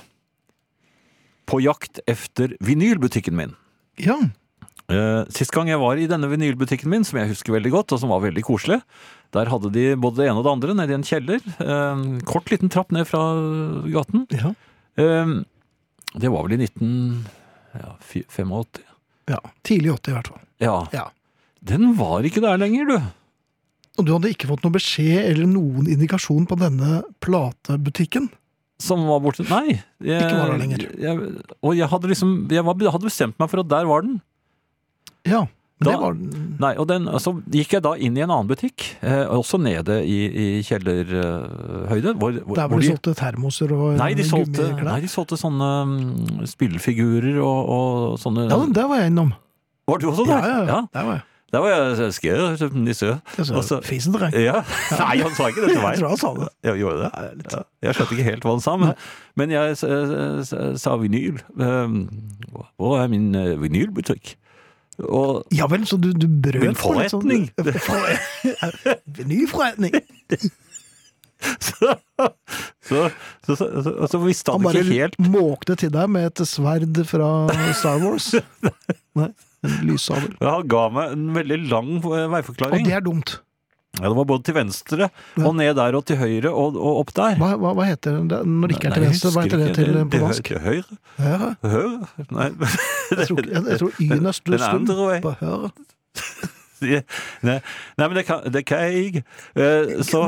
på jakt efter vinylbutikken min. Ja. Sist gang jeg var i denne vinylbutikken min, som jeg husker veldig godt, og som var veldig koselig, der hadde de både det ene og det andre nede i en kjeller. Kort liten trapp ned fra gaten. Ja. Det var vel i 1985. Ja, tidlig 80 i hvert fall. Ja. Den var ikke der lenger, du. Og du hadde ikke fått noen beskjed eller noen indikasjon på denne platebutikken? Som var borte? Nei. Ikke var der lenger. Og jeg hadde bestemt meg for at der var den. Ja, men det var... Nei, og så gikk jeg da inn i en annen butikk, også nede i kjellerhøyde. Der hvor de solgte termoser og gummiklær? Nei, de solgte sånne spillfigurer og sånne... Ja, der var jeg innom. Var du også der? Ja, der var jeg. Der var jeg skrevet nisse. Fisen til deg. Ja. Nei, han sa ikke det til meg. Jeg tror han sa det. Jeg gjorde det. Ja. Jeg skjønte ikke helt hva han sa, men jeg sa vinyl. Hvor er min vinylbutikk? Ja vel, så du brøt min forretning. Ny forretning. Så visste Han han bare ikke helt. måkte til deg med et sverd fra Star Wars. Nei, en lyssabel. Han ga meg en veldig lang Og veiforklaring. det er dumt. Ja, det var både til venstre og ned der og til høyre og opp der. Hva heter det når det ikke er til Nei, jeg venstre? Hva heter det husker til ikke. på dansk? Til høyre? Høyre? Høyre? Nei. Jeg tror Y-en er Den andre vei. på høyre. Nei, men det kan jeg ikke. Så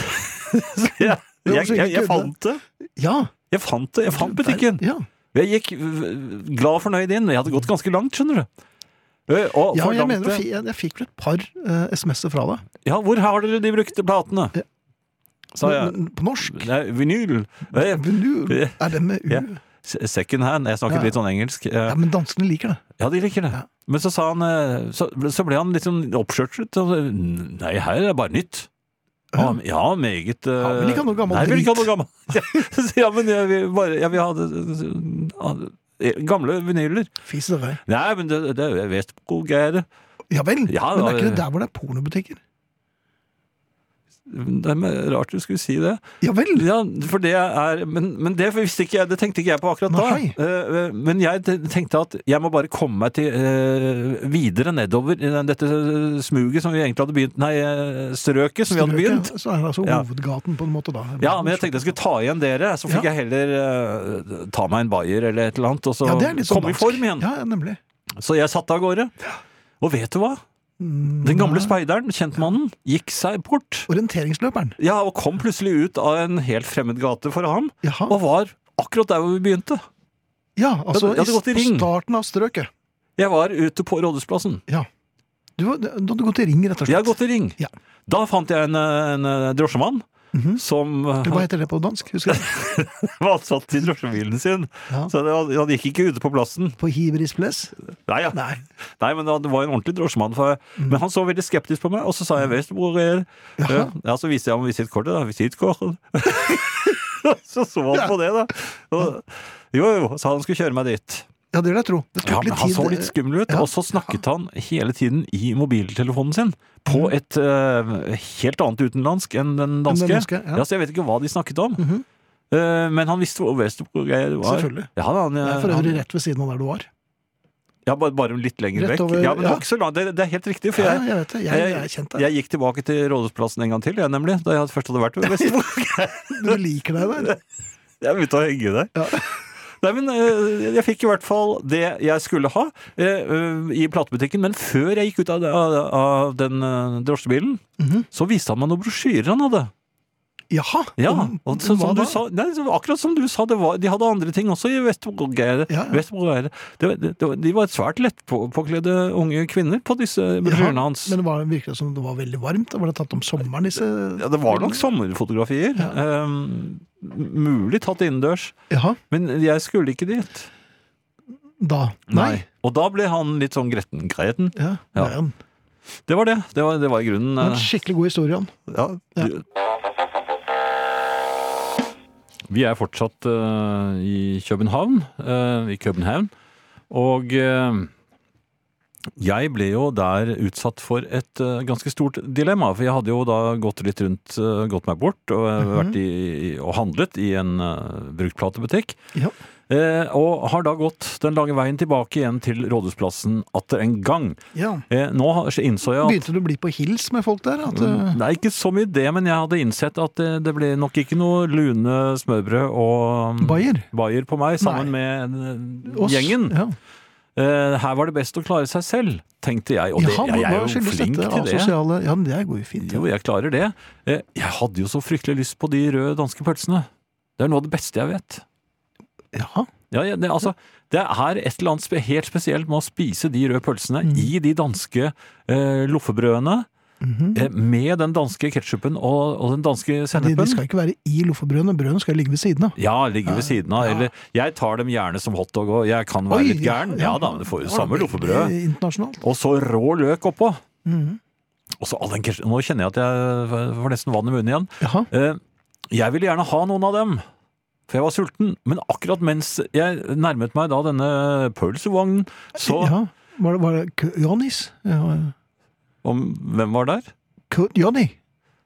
jeg fant det. Ja. Jeg fant butikken. Ja. Jeg gikk glad og fornøyd inn. Jeg hadde gått ganske langt, skjønner du. Og Ja, jeg forlangte- mener jeg fikk vel et par SMS-er fra deg. Ja, hvor har dere de brukte platene? Sa jeg. Men på norsk. Nei, vinyl. Vinyl. Er det med U? Ja. Second hand. Jeg snakket Ja. litt sånn engelsk. Ja, men danskene liker det. Ja, de liker det. Ja. Men så sa han så ble han litt sånn oppskjørtet. Nei, her er det bare nytt. Ja, meget Han vil ikke ha noe gammel Nei, jeg vil ikke ha drit. noe gammel. Ja, men jeg vil ha det gamle vinyler. Fis det vei. Nei, men jeg vet hvor gøy er det. Ja vel, Ja, men er ikke det der hvor det er pornobutikker? Det er rart du skulle si det. Ja vel. Ja, for det er Men det visste ikke jeg, det tenkte ikke jeg på akkurat Nei. da. Men jeg tenkte at jeg må bare komme meg til videre nedover i dette smuget som vi egentlig hadde begynt. Nei, strøket som vi hadde begynt. Så er det altså Ja. hovedgaten på en måte da. Ja, men jeg tenkte jeg skulle ta igjen dere, så fikk Ja. jeg heller ta meg en bayer eller et eller annet, og så Ja, det er litt sånn komme i dansk. form igjen. Ja, nemlig. Så jeg satte av gårde. Og vet du hva? Den gamle speideren, kjentmannen, gikk seg bort. Orienteringsløperen. Ja, og kom plutselig ut av en helt fremmed gate for ham, Jaha. og var akkurat der hvor vi begynte. Ja, altså Jeg hadde gått i på ring. starten av strøket. Jeg var ute på Rådhusplassen. Du hadde gått i ring, rett og Jeg har slett. gått i ring. Ja. Da fant jeg en drosjemann som Hva heter det på dansk? Husker du? var ansatt i drosjebilen sin. Ja. Så han gikk ikke ute på plassen. På Hivris Place? Nei, Nei. Nei, men det var en ordentlig drosjemann. Men han så veldig skeptisk på meg, og så sa jeg 'Vet du hvor jeg er?' Jaha. Ja, så viste jeg ham visittkortet. Da. Visittkortet. Så han på det, da. Og, jo, sa han skulle kjøre meg dit. Ja, det vil jeg tro. Det Ja, tok men litt han tid. så litt skummel ut, Ja. og så snakket han hele tiden i mobiltelefonen sin på et helt annet utenlandsk enn den danske. danske, ja. Så jeg vet ikke hva de snakket om. Men han visste hvor det var. Selvfølgelig. Ja, han, Det er for øvrig rett ved siden av der du var. ja, bare litt lenger Rett vekk. over- Ja, men det ja. var ikke så langt. Det er helt riktig, for Ja, jeg jeg vet det. Jeg er kjent der. jeg gikk tilbake til Rådhusplassen en gang til, jeg nemlig, da jeg først hadde vært ved Vestfold. Du liker deg der. Jeg begynte å henge der. Ja. Nei, men jeg fikk i hvert fall det jeg skulle ha i platebutikken, men før jeg gikk ut av den drosjebilen, så viste han meg noen brosjyrer han hadde. Jaha. Ja, om- og om som hva du da? sa, nei, akkurat som du sa, de hadde andre ting også i Vestfold. Ja, ja. De var svært lettpåkledde unge kvinner på disse brosjyrene hans. Men virket det som det var veldig varmt? Da var det tatt om sommeren, disse Ja, det var nok sommerfotografier. Mulig tatt innendørs. Jaha. Men jeg skulle ikke dit. Da. Nei. Og da ble han litt sånn gretten. Ja, Ja. det er en, Det var det. Det var i grunnen en skikkelig god historie, han. ja. Ja. Vi er fortsatt i København. Og jeg ble jo der utsatt for et ganske stort dilemma. For jeg hadde jo da gått litt rundt, gått meg bort og vært og handlet i en bruktplatebutikk. Ja. Og har da gått den lange veien tilbake igjen til Rådhusplassen atter en gang. Ja. Nå innså jeg at Begynte du å bli på hils med folk der? At, Nei, ikke så mye det, men jeg hadde innsett at det ble nok ikke noe lune smørbrød og Bayer? på meg, sammen Nei. med Oss? gjengen. Ja. Her var det best å klare seg selv, tenkte jeg. Og Jaha, jeg er hva jo skyldes flink dette? til det. Asosiale... Ja, men det går jo fint. Jo, jeg klarer det. Jeg hadde jo så fryktelig lyst på de røde danske pølsene. Det er noe av det beste jeg vet. Jaha. Ja, det er et eller annet helt spesielt med å spise de røde pølsene i de danske loffebrødene, med den danske ketchupen og den danske De sennepen. skal ikke være i loffebrødene. Brødene skal ligge ved siden av. Ja, ligger ved siden av. Ja. Eller jeg tar dem gjerne som hotdog, og jeg kan være litt gæren. Ja da, men det får jo samme loffebrød. Internasjonalt. Og så rå løk oppå. Mhm. Og så all den ketchup. Nå kjenner jeg at jeg får nesten vann i munnen igjen. Jaha. Jeg ville gjerne ha noen av dem, for jeg var sulten. Men akkurat mens jeg nærmet meg da denne pølsevognen, så Ja. Var det Johnny's? Ja. Hvem var der? Johnny.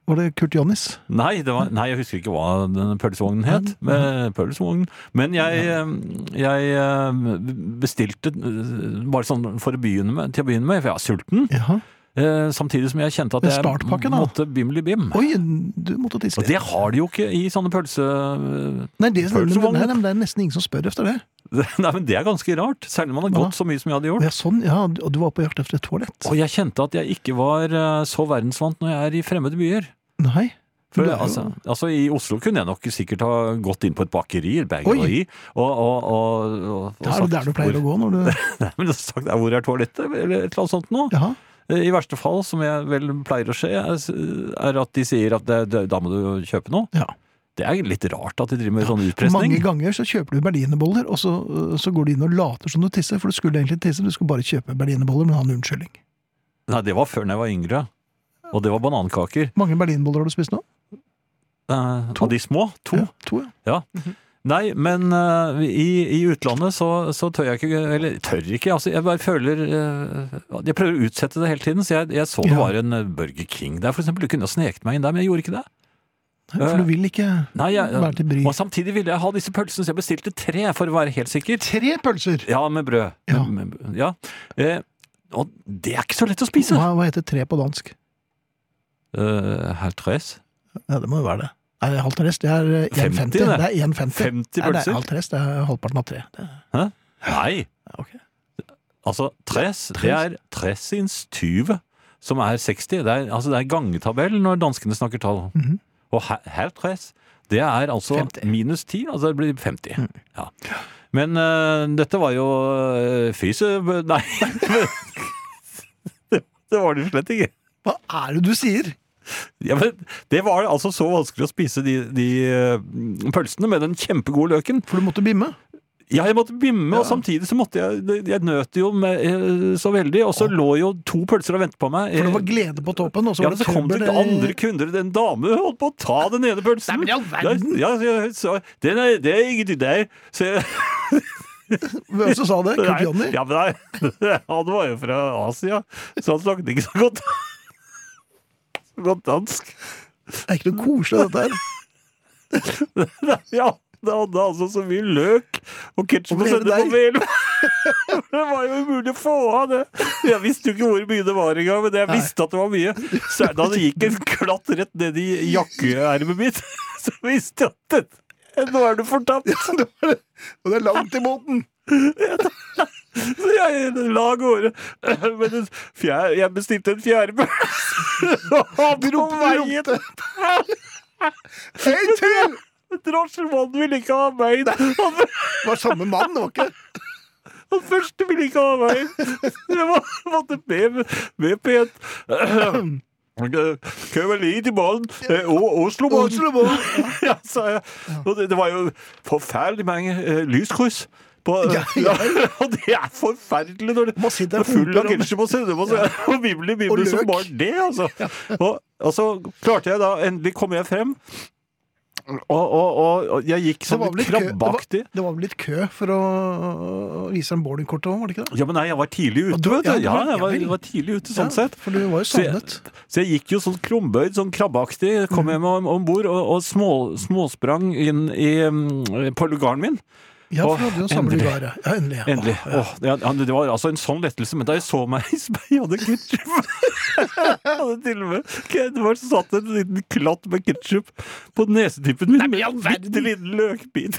Var det Kurt Jonnis? Nei, jeg husker ikke hva den pølsevognen het. Men jeg bestilte bare sånn til å begynne med, for jeg var sulten. Jaha. Samtidig som jeg kjente at jeg startpakken, da. måtte bimli-bim. Oi, du måtte tisse. Og det har de jo ikke i sånne Nei, det er nesten ingen som spør efter det. Nei, men det er ganske rart. Særlig når man har gått så mye som jeg hadde gjort. Ja, sånn, ja, og du var på jakt efter et toalett. Og jeg kjente at jeg ikke var så verdensvant når jeg er i fremmede byer. Nei. For altså, i Oslo kunne jeg nok sikkert ha gått inn på et bakeri, et bageri, og det er der du pleier å gå når du... Nei, men sagt, hvor er toalettet? Eller et eller annet sånt nå. Jaha. I verste fall, som jeg vel pleier å se, er at de sier at da må du kjøpe noe. Ja. Det er litt rart at de driver med sånn utpressning. Mange ganger så kjøper du berlinerboller, og så går du inn og later som du tisser, for du skulle egentlig tisse, du skulle bare kjøpe berlinerboller, men ha en unnskyldning. Nei, det var før når jeg var yngre. Og det var banankaker. Mange berlinerboller har du spist nå? Av de små? To. Ja, to, ja. Nei, men i utlandet så tør jeg ikke, eller tør ikke, altså jeg bare føler, jeg prøver å utsette det hele tiden, så jeg så det var en Burger King der, for eksempel, du kunne ha sneket meg inn der, men jeg gjorde ikke det. Nei, for du vil ikke være til bry. Og samtidig ville jeg ha disse pølsene, så jeg bestilte 3 for å være helt sikker. 3 pølser? Ja, med brød. Ja. Og det er ikke så lett å spise. Hva heter 3 på dansk? Halvtres? Ja, det må jo være det. Nei, halvtres, det er 1,50. Det er 1,50. 50 pølser? Nei, halvtres, det er halvparten av 3. Hæ? Nei. Ja, ok. Altså, tres, det er tressins 20, som er 60. Det er gangetabell når danskene snakker tall. Og halvtres, det er altså 50. minus 10, altså det blir 50. Ja. Men dette var jo Nei, det var det jo slett ikke. Hva er det du sier? Ja, men det var altså så vanskelig å spise de pølsene med den kjempegode løken. For du måtte bimme? Ja, jeg måtte bimme, og samtidig så måtte jeg nøt jo så veldig, og så lå jo 2 pølser og ventet på meg. For det var glede på toppen, og så var men så kom det andre kunder, den dame holdt på å ta den ene pølsen. Nei, men i all verden! Ja, det er ikke til deg. Hvem som sa det? Kurt Jonny? Ja, men nei, han var jo fra Asia, så han snakket ikke så godt. Så godt dansk. Det er ikke noe koselig dette her. Ja. Det hadde altså så mye løk og ketchup og sende på mel. Det var jo umulig å få av det. Jeg visste jo ikke hvor mye det var engang, men jeg visste at det var mye. Så da det gikk en klatt rett ned i jakkeermet mitt, så visste jeg at nå er du fortapt. Ja, og det er langt i båten. Så jeg la gårde. Men jeg bestilte en 4. pølse. Du ropte. Hei til! Drosjelmannen ville ikke ha meg. Det var samme mann, det var ikke? Han første ville ikke ha meg. Jeg måtte be pent. Kjøver litt i ballen. Oslo-ballen. Ja, sa jeg. Og det var jo forferdelig mange lyskryss. Og det er forferdelig når det er full av ketchup og bibli som bare det, altså. Og så klarte jeg da, endelig kom jeg frem. Og jeg gikk sånn krabbeaktig. Det var vel litt kø for å vise en boardingkort også, var det ikke det? Ja, men nei, jeg var tidlig ute. Jeg var tidlig ute, sånn sett. For du var jo savnet. Så jeg gikk jo sånn krumbøyd, sånn krabbeaktig, kom hjem ombord og småsprang inn på lugaren min. Ja, for du hadde jo samme lugar. Ja, endelig. Endelig. Det var altså en sånn lettelse, men da jeg så meg i speilet, hadde ketchup. Hadde til og med det var satt en liten klatt med ketchup på nesetippen min. Med en bitte liten løkbit.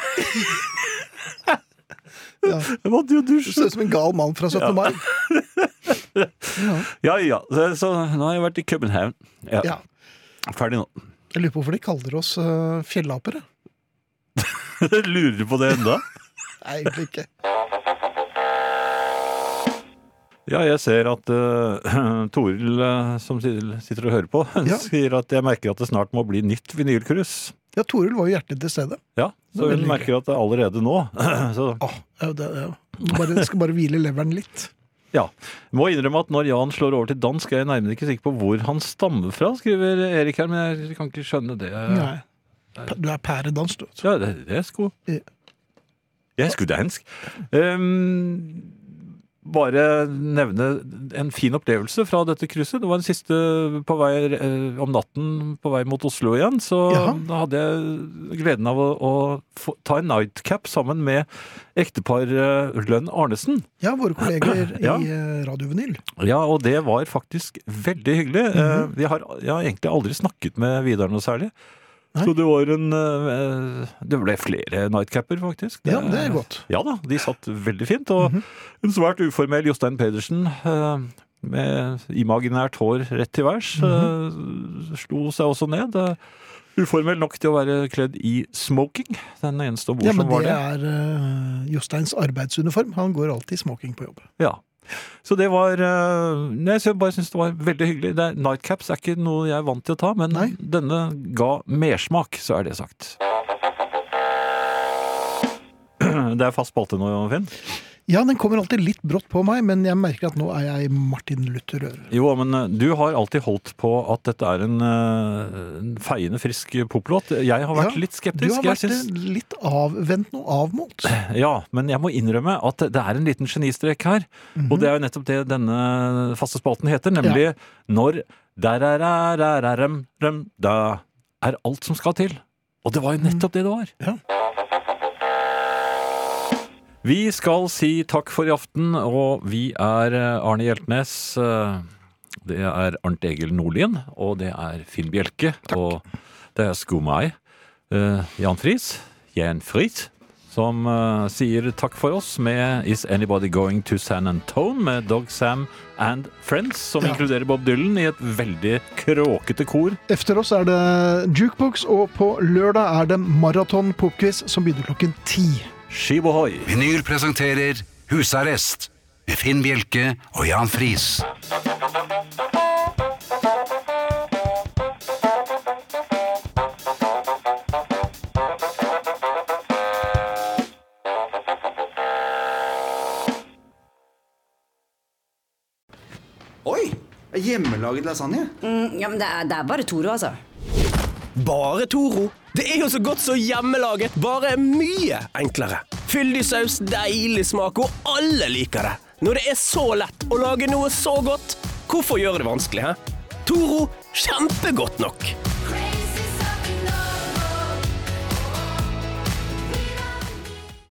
Jeg måtte jo dusje. Du ser ut som en gal mann fra 17. mai. Ja. Så nå har jeg vært i København. Ja. Ferdig nå. Jeg lurer på hvorfor de kaller oss fjellapere. Lurer du på det enda? Nei, egentlig ikke. Ja, jeg ser at Toril, som sitter og hører på, sier at jeg merker at det snart må bli nytt vinylkryss. Ja, Toril var jo hjertelig til stede. Ja, så jeg merker at det er allerede nå. Skal bare hvile leveren litt. Ja, jeg må innrømme at når Jan slår over til dansk, er jeg nærmere ikke sikker på hvor han stammer fra, skriver Erik her, men jeg kan ikke skjønne det. Nei. Du er pæredansk, du. Ja, det er sko. Jeg er sko dansk. bare nevne en fin opplevelse fra dette krysset. Det var den siste på vei om natten på vei mot Oslo igjen, så da hadde jeg gleden av å ta en nightcap sammen med ektepar Lønn Arnesen. Ja, våre kolleger i Radio Vinyl. Ja, og det var faktisk veldig hyggelig. Jeg har egentlig aldri snakket med Vidar noe særlig. Nei. Så det var det ble flere nightcapper faktisk. Ja, det er godt. Ja da, de satt veldig fint, og en svært uformell Jostein Pedersen med imaginært hår rett til værs slo seg også ned. Uformell nok til å være kledd i smoking, den eneste ombord som var det. Ja, men det er Josteins arbeidsuniform. Han går alltid i smoking på jobb. Ja. Så det var jeg bare synes det var veldig hyggelig. Nightcaps er ikke noe jeg er vant til å ta, men denne ga mersmak, så er det sagt. Det er fast spalte nå, Finn? Ja, den kommer alltid litt brått på meg, men jeg merker at nå er jeg Martin Luther. Jo, men du har alltid holdt på at dette er en feiende frisk poplåt. Jeg har vært litt skeptisk. Du har vært litt avventende og avmålt. Ja, men jeg må innrømme at det er en liten genistrek her. Og det er jo nettopp det denne faste spalten heter, nemlig når da er alt som skal til. Og det var jo nettopp det det var. Ja. Vi skal si takk for i aften, og vi er Arne Hjeltnes, det er Arnt Egil Nordlien, og det er Finn Bjelke, og det er Skumai, Jan Friis, som sier takk for oss med Is Anybody Going to San Antone med Dog Sam and Friends, som inkluderer Bob Dylan i et veldig kråkete kor. Efter oss er det Jukebox, og på lørdag er det Maraton Popquiz som begynner 10:00. Skibohoi! Vinyl presenterer Husarrest med Finn Bjelke og Jan Friis. Oi, hjemmelaget lasagne? Ja, men det er bare Toro, altså. Bare Toro? Det er jo så godt så hjemmelaget, bare mye enklere. Fyldig saus, deilig smak, og alle liker det. Når det er så lett å lage noe så godt, hvorfor gjøre det vanskelig, hæ? Toro, kjempegodt nok.